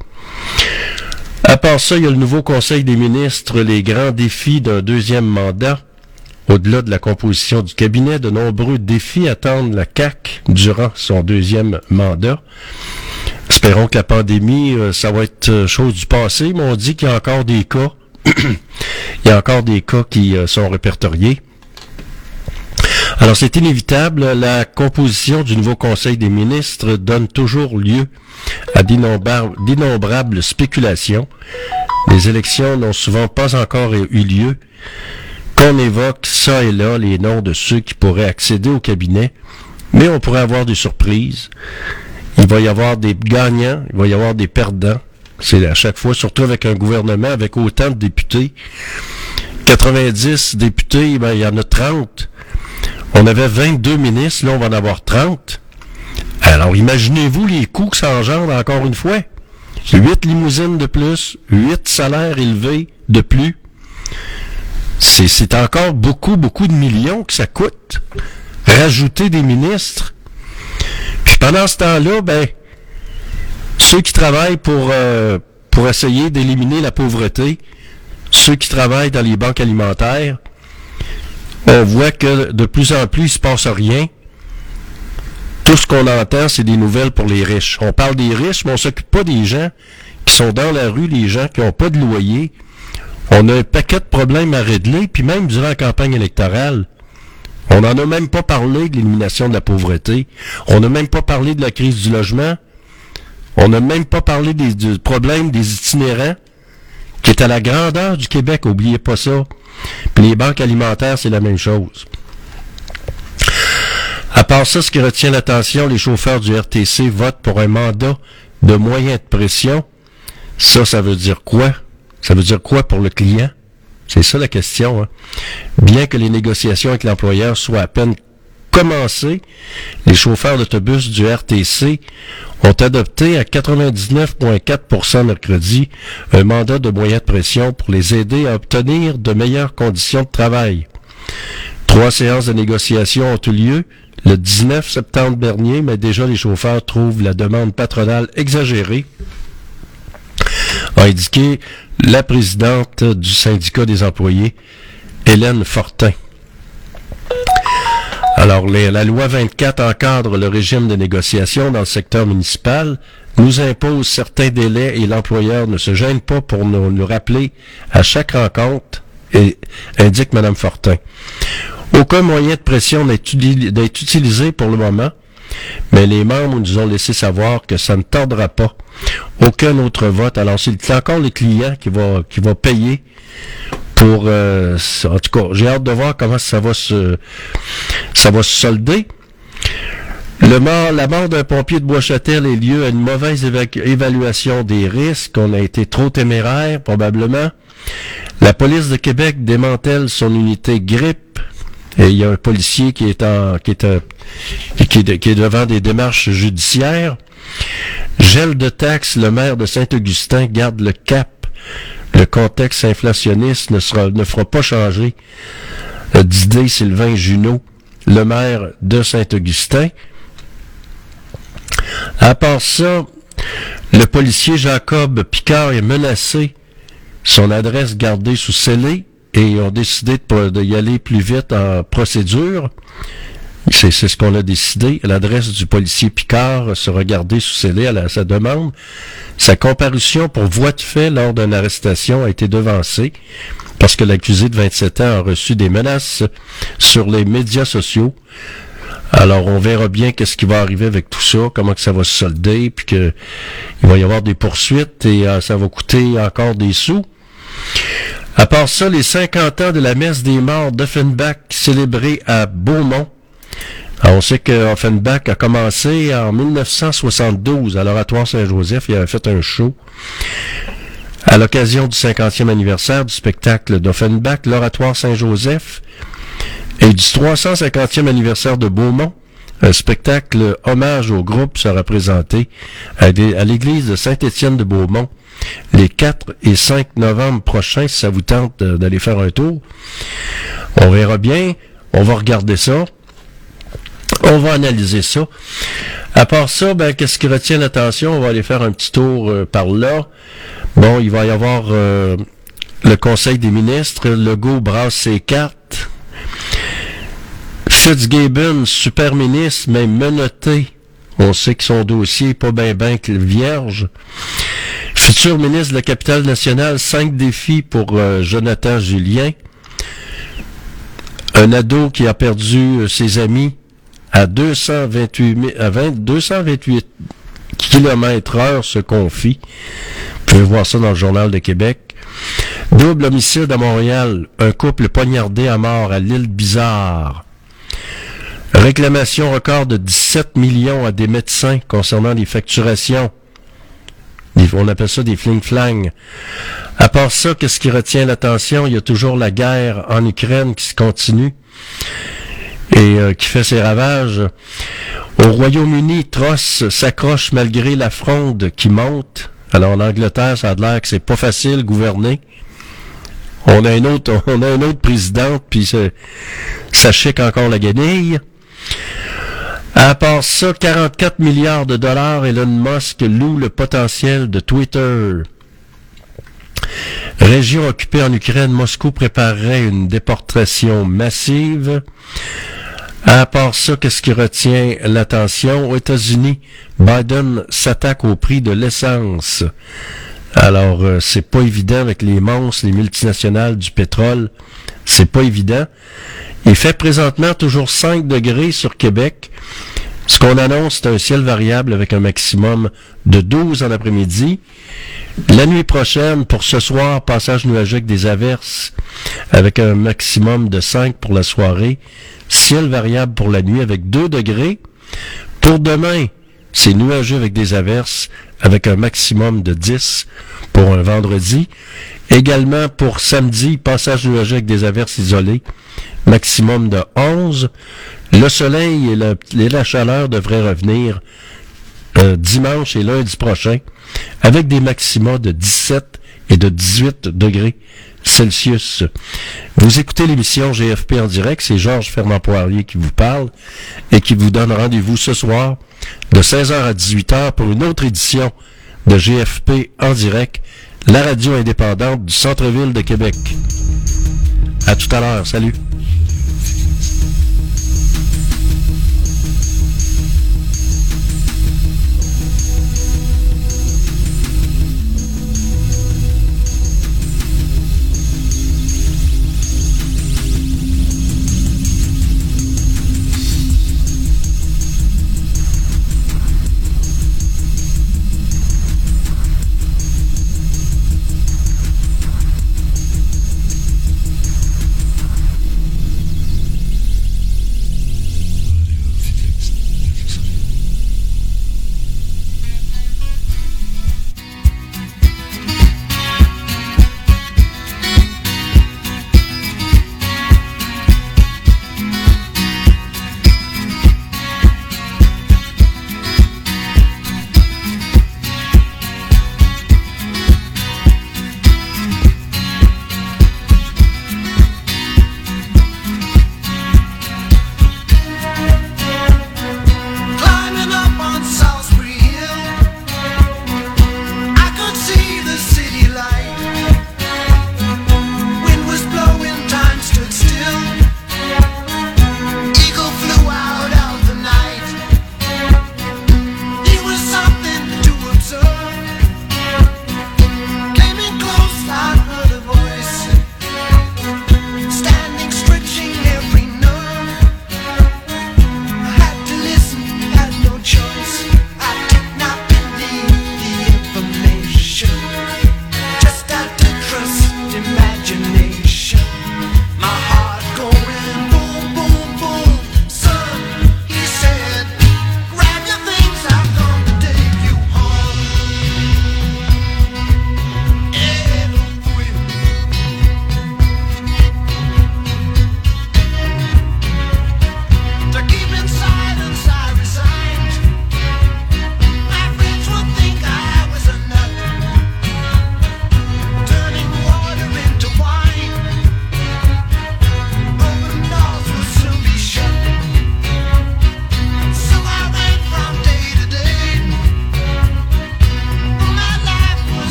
S1: À part ça, il y a le nouveau Conseil des ministres, les grands défis d'un deuxième mandat. Au-delà de la composition du cabinet, de nombreux défis attendent la CAQ durant son deuxième mandat. Espérons que la pandémie, ça va être chose du passé, mais on dit qu'il y a encore des cas. Il y a encore des cas qui sont répertoriés. Alors, c'est inévitable. La composition du nouveau Conseil des ministres donne toujours lieu à d'innombrables spéculations. Les élections n'ont souvent pas encore eu lieu. Qu'on évoque ça et là les noms de ceux qui pourraient accéder au cabinet, mais on pourrait avoir des surprises. Il va y avoir des gagnants, il va y avoir des perdants. C'est à chaque fois, surtout avec un gouvernement avec autant de députés. 90 députés, ben, il y en a 30. On avait 22 ministres, là on va en avoir 30. Alors imaginez-vous les coûts que ça engendre encore une fois. 8 limousines de plus, 8 salaires élevés de plus. C'est encore beaucoup de millions que ça coûte. Rajouter des ministres. Puis pendant ce temps-là, ben, ceux qui travaillent pour essayer d'éliminer la pauvreté, ceux qui travaillent dans les banques alimentaires, on voit que de plus en plus, il se passe rien. Tout ce qu'on entend, c'est des nouvelles pour les riches. On parle des riches, mais on s'occupe pas des gens qui sont dans la rue, les gens qui n'ont pas de loyer. On a un paquet de problèmes à régler, puis même durant la campagne électorale, on n'en a même pas parlé de l'élimination de la pauvreté. On n'a même pas parlé de la crise du logement. On n'a même pas parlé du problème des itinérants, qui est à la grandeur du Québec, oubliez pas ça. Puis les banques alimentaires, c'est la même chose. À part ça, ce qui retient l'attention, les chauffeurs du RTC votent pour un mandat de moyen de pression. Ça veut dire quoi? Ça veut dire quoi pour le client? C'est ça la question. Hein? Bien que les négociations avec l'employeur soient à peine commencées, les chauffeurs d'autobus du RTC ont adopté à 99,4% mercredi un mandat de moyen de pression pour les aider à obtenir de meilleures conditions de travail. 3 séances de négociation ont eu lieu le 19 septembre dernier, mais déjà les chauffeurs trouvent la demande patronale exagérée, a indiqué la présidente du syndicat des employés, Hélène Fortin. Alors, la loi 24 encadre le régime de négociation dans le secteur municipal, nous impose certains délais et l'employeur ne se gêne pas pour nous rappeler à chaque rencontre, et indique Mme Fortin. Aucun moyen de pression n'est utilisé pour le moment, mais les membres nous ont laissé savoir que ça ne tardera pas. Aucun autre vote. Alors, c'est encore les clients qui vont payer pour... en tout cas, j'ai hâte de voir comment ça va se solder. La mort d'un pompier de Bois-Châtel est lieu à une mauvaise évaluation des risques. On a été trop téméraire, probablement. La police de Québec démantèle son unité grippe. Et il y a un policier qui est devant des démarches judiciaires. Gel de taxes, le maire de Saint-Augustin garde le cap. Le contexte inflationniste ne fera pas changer d'idée Sylvain Junot, le maire de Saint-Augustin. À part ça, le policier Jacob Picard est menacé, son adresse gardée sous scellé, et ils ont décidé d'y aller plus vite en procédure. C'est ce qu'on a décidé. L'adresse du policier Picard sera gardée sous scellé à sa demande. Sa comparution pour voie de fait lors d'une arrestation a été devancée parce que l'accusé de 27 ans a reçu des menaces sur les médias sociaux. Alors, on verra bien qu'est-ce qui va arriver avec tout ça, comment que ça va se solder, puis que il va y avoir des poursuites et ça va coûter encore des sous. À part ça, les 50 ans de la messe des morts d'Offenbach célébrée à Beaumont. Alors, on sait que Offenbach a commencé en 1972 à l'Oratoire Saint-Joseph. Il avait fait un show. À l'occasion du 50e anniversaire du spectacle d'Offenbach, l'Oratoire Saint-Joseph, et du 350e anniversaire de Beaumont, un spectacle hommage au groupe sera présenté à l'église de Saint-Étienne de Beaumont les 4 et 5 novembre prochains, si ça vous tente d'aller faire un tour. On verra bien, on va regarder ça, on va analyser ça. À part ça, qu'est-ce qui retient l'attention? On va aller faire un petit tour par là. Bon, il va y avoir le Conseil des ministres, Legault brasse ses cartes. Fitzgibbon, super ministre, mais menotté. On sait que son dossier n'est pas bien vierge. Futur ministre de la Capitale nationale, 5 défis pour Jonathan Julien. Un ado qui a perdu ses amis à 228 km/h se confie. Vous pouvez voir ça dans le Journal de Québec. Double homicide à Montréal. Un couple poignardé à mort à l'île Bizarre. Réclamation record de 17 millions à des médecins concernant les facturations. On appelle ça des fling-flang. À part ça, qu'est-ce qui retient l'attention? Il y a toujours la guerre en Ukraine qui se continue et qui fait ses ravages. Au Royaume-Uni, Truss s'accroche malgré la fronde qui monte. Alors l'Angleterre, ça a l'air que c'est pas facile gouverner. On a un autre président, puis ça chic encore la guenille. À part ça, 44 milliards de dollars, Elon Musk loue le potentiel de Twitter. Région occupée en Ukraine, Moscou préparerait une déportation massive. À part ça, qu'est-ce qui retient l'attention? Aux États-Unis, Biden s'attaque au prix de l'essence. Alors, c'est pas évident avec les monstres, les multinationales du pétrole. C'est pas évident. Il fait présentement toujours 5 degrés sur Québec. Ce qu'on annonce, c'est un ciel variable avec un maximum de 12 en après-midi. La nuit prochaine, pour ce soir, passage nuageux avec des averses, avec un maximum de 5 pour la soirée. Ciel variable pour la nuit avec 2 degrés. Pour demain, c'est nuageux avec des averses, avec un maximum de 10 pour un vendredi. Également pour samedi, passage nuageux avec des averses isolées, maximum de 11. Le soleil et la chaleur devraient revenir dimanche et lundi prochain, avec des maxima de 17 et de 18 degrés Celsius. Vous écoutez l'émission GFP en direct, c'est Georges Fernand-Poirier qui vous parle et qui vous donne rendez-vous ce soir de 16h à 18h pour une autre édition de GFP en direct, la radio indépendante du centre-ville de Québec. À tout à l'heure, salut.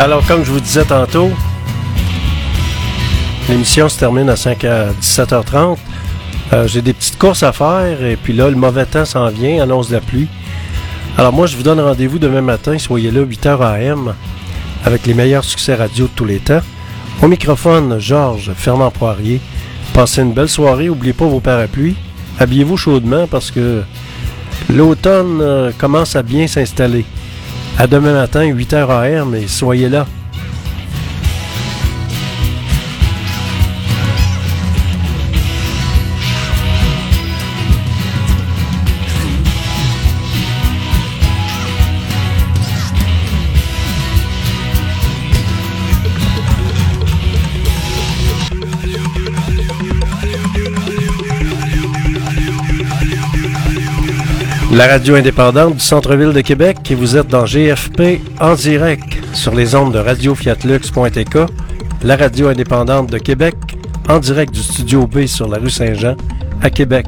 S1: Alors, comme je vous disais tantôt, l'émission se termine à 17h30. J'ai des petites courses à faire et puis là, le mauvais temps s'en vient, annonce de la pluie. Alors moi, je vous donne rendez-vous demain matin, soyez là 8h AM avec les meilleurs succès radio de tous les temps. Au microphone, Georges Fernand-Poirier. Passez une belle soirée, n'oubliez pas vos parapluies. Habillez-vous chaudement parce que l'automne commence à bien s'installer. À demain matin, 8h AM et soyez là. La radio indépendante du centre-ville de Québec et vous êtes dans GFP en direct sur les ondes de radio-fiatlux.tk, la radio indépendante de Québec, en direct du studio B sur la rue Saint-Jean à Québec.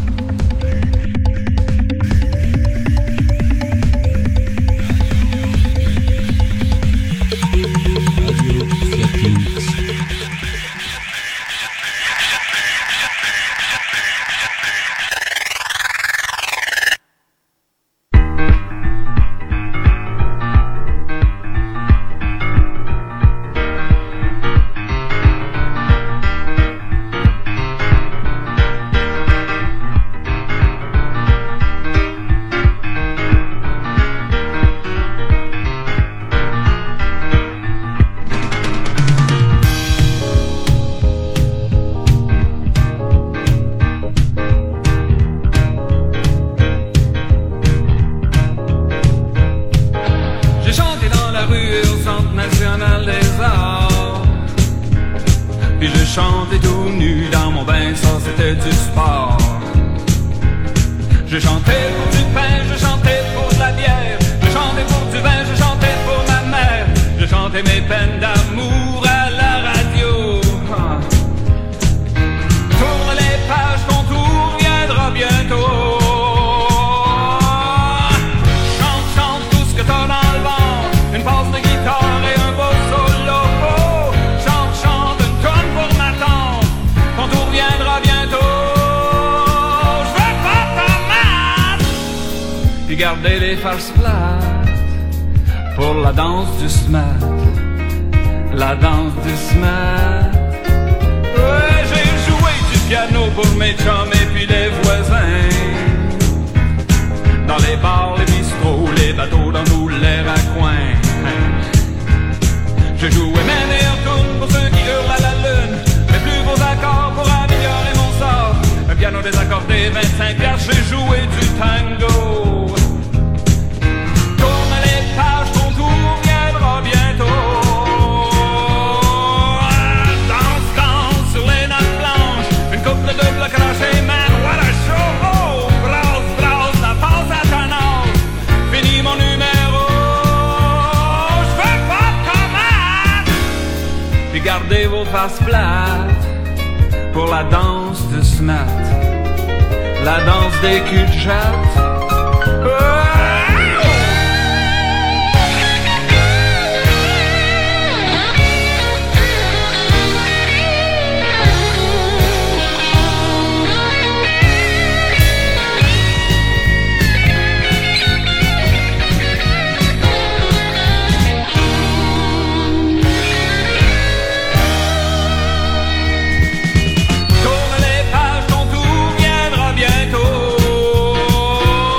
S5: Pour la danse de Smat, la danse des cul-de-jatte. Tourne les pages, ton tour viendra bientôt.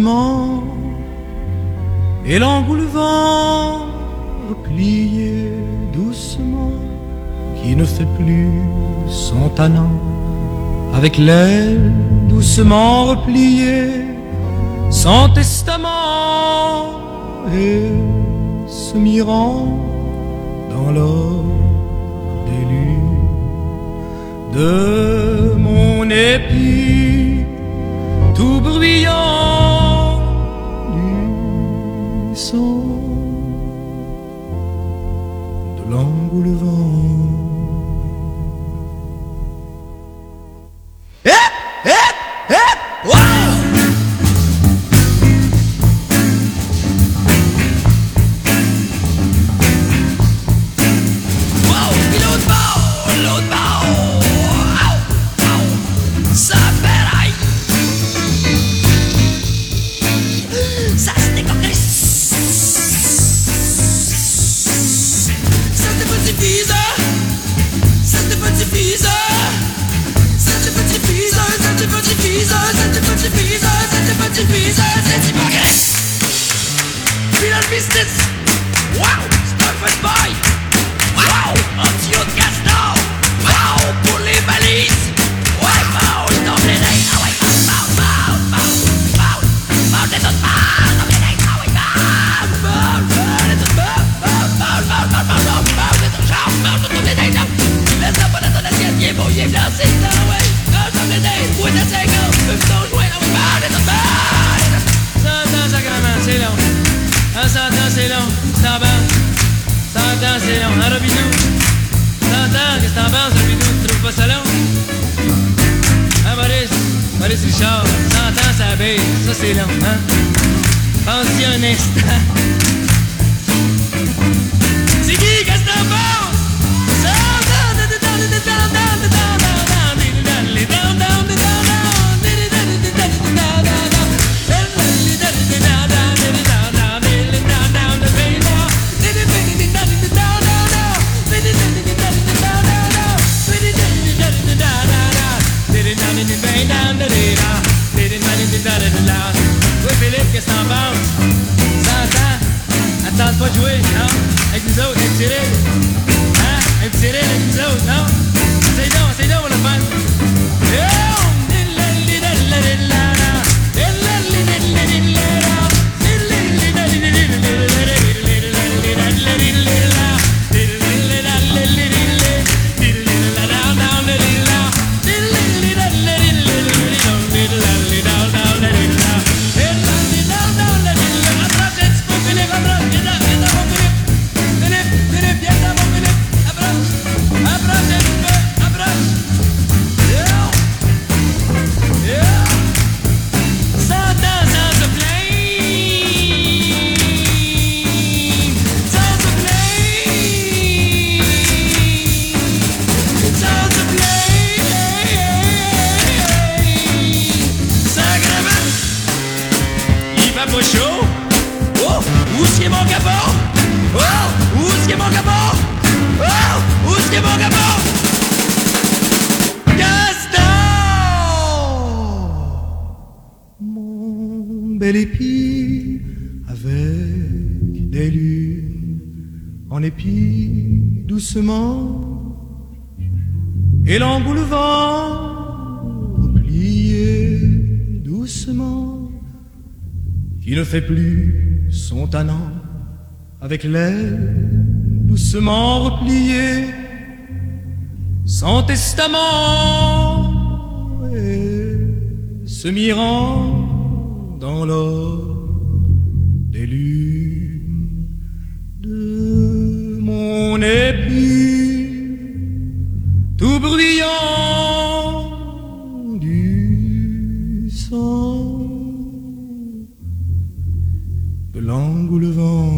S3: doucement, et l'engoulevent replié doucement, qui ne fait plus son tannant, avec l'aile doucement repliée, son testament, et se mirant dans l'or des lunes de mon épi, tout bruyant du son de l'engoulevent. Et l'engoulevent replié doucement, qui ne fait plus son tannant, avec l'aile doucement repliée, son testament, et se mirant dans l'or des lunes de mon épi, tout bruyant du sang de l'engoulevent.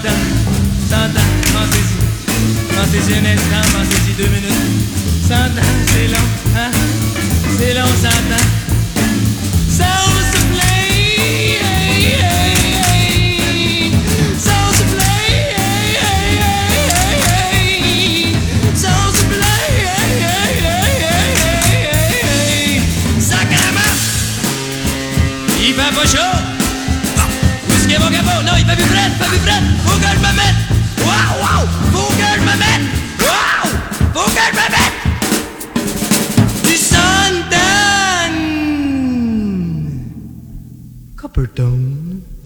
S12: Pensez-y un instant, pensez-y 2 minutes. 100 ans, c'est long, hein? C'est long, 100 ans. Sounds to play, hey, hey, hey. Sounds to play, hey, hey, hey, hey. Sounds to play, hey, hey, hey, hey, hey. Sacrement! Il fait pas chaud! Où est-ce qu'il y a mon capot? Non, il fait plus frais, il fait plus frais!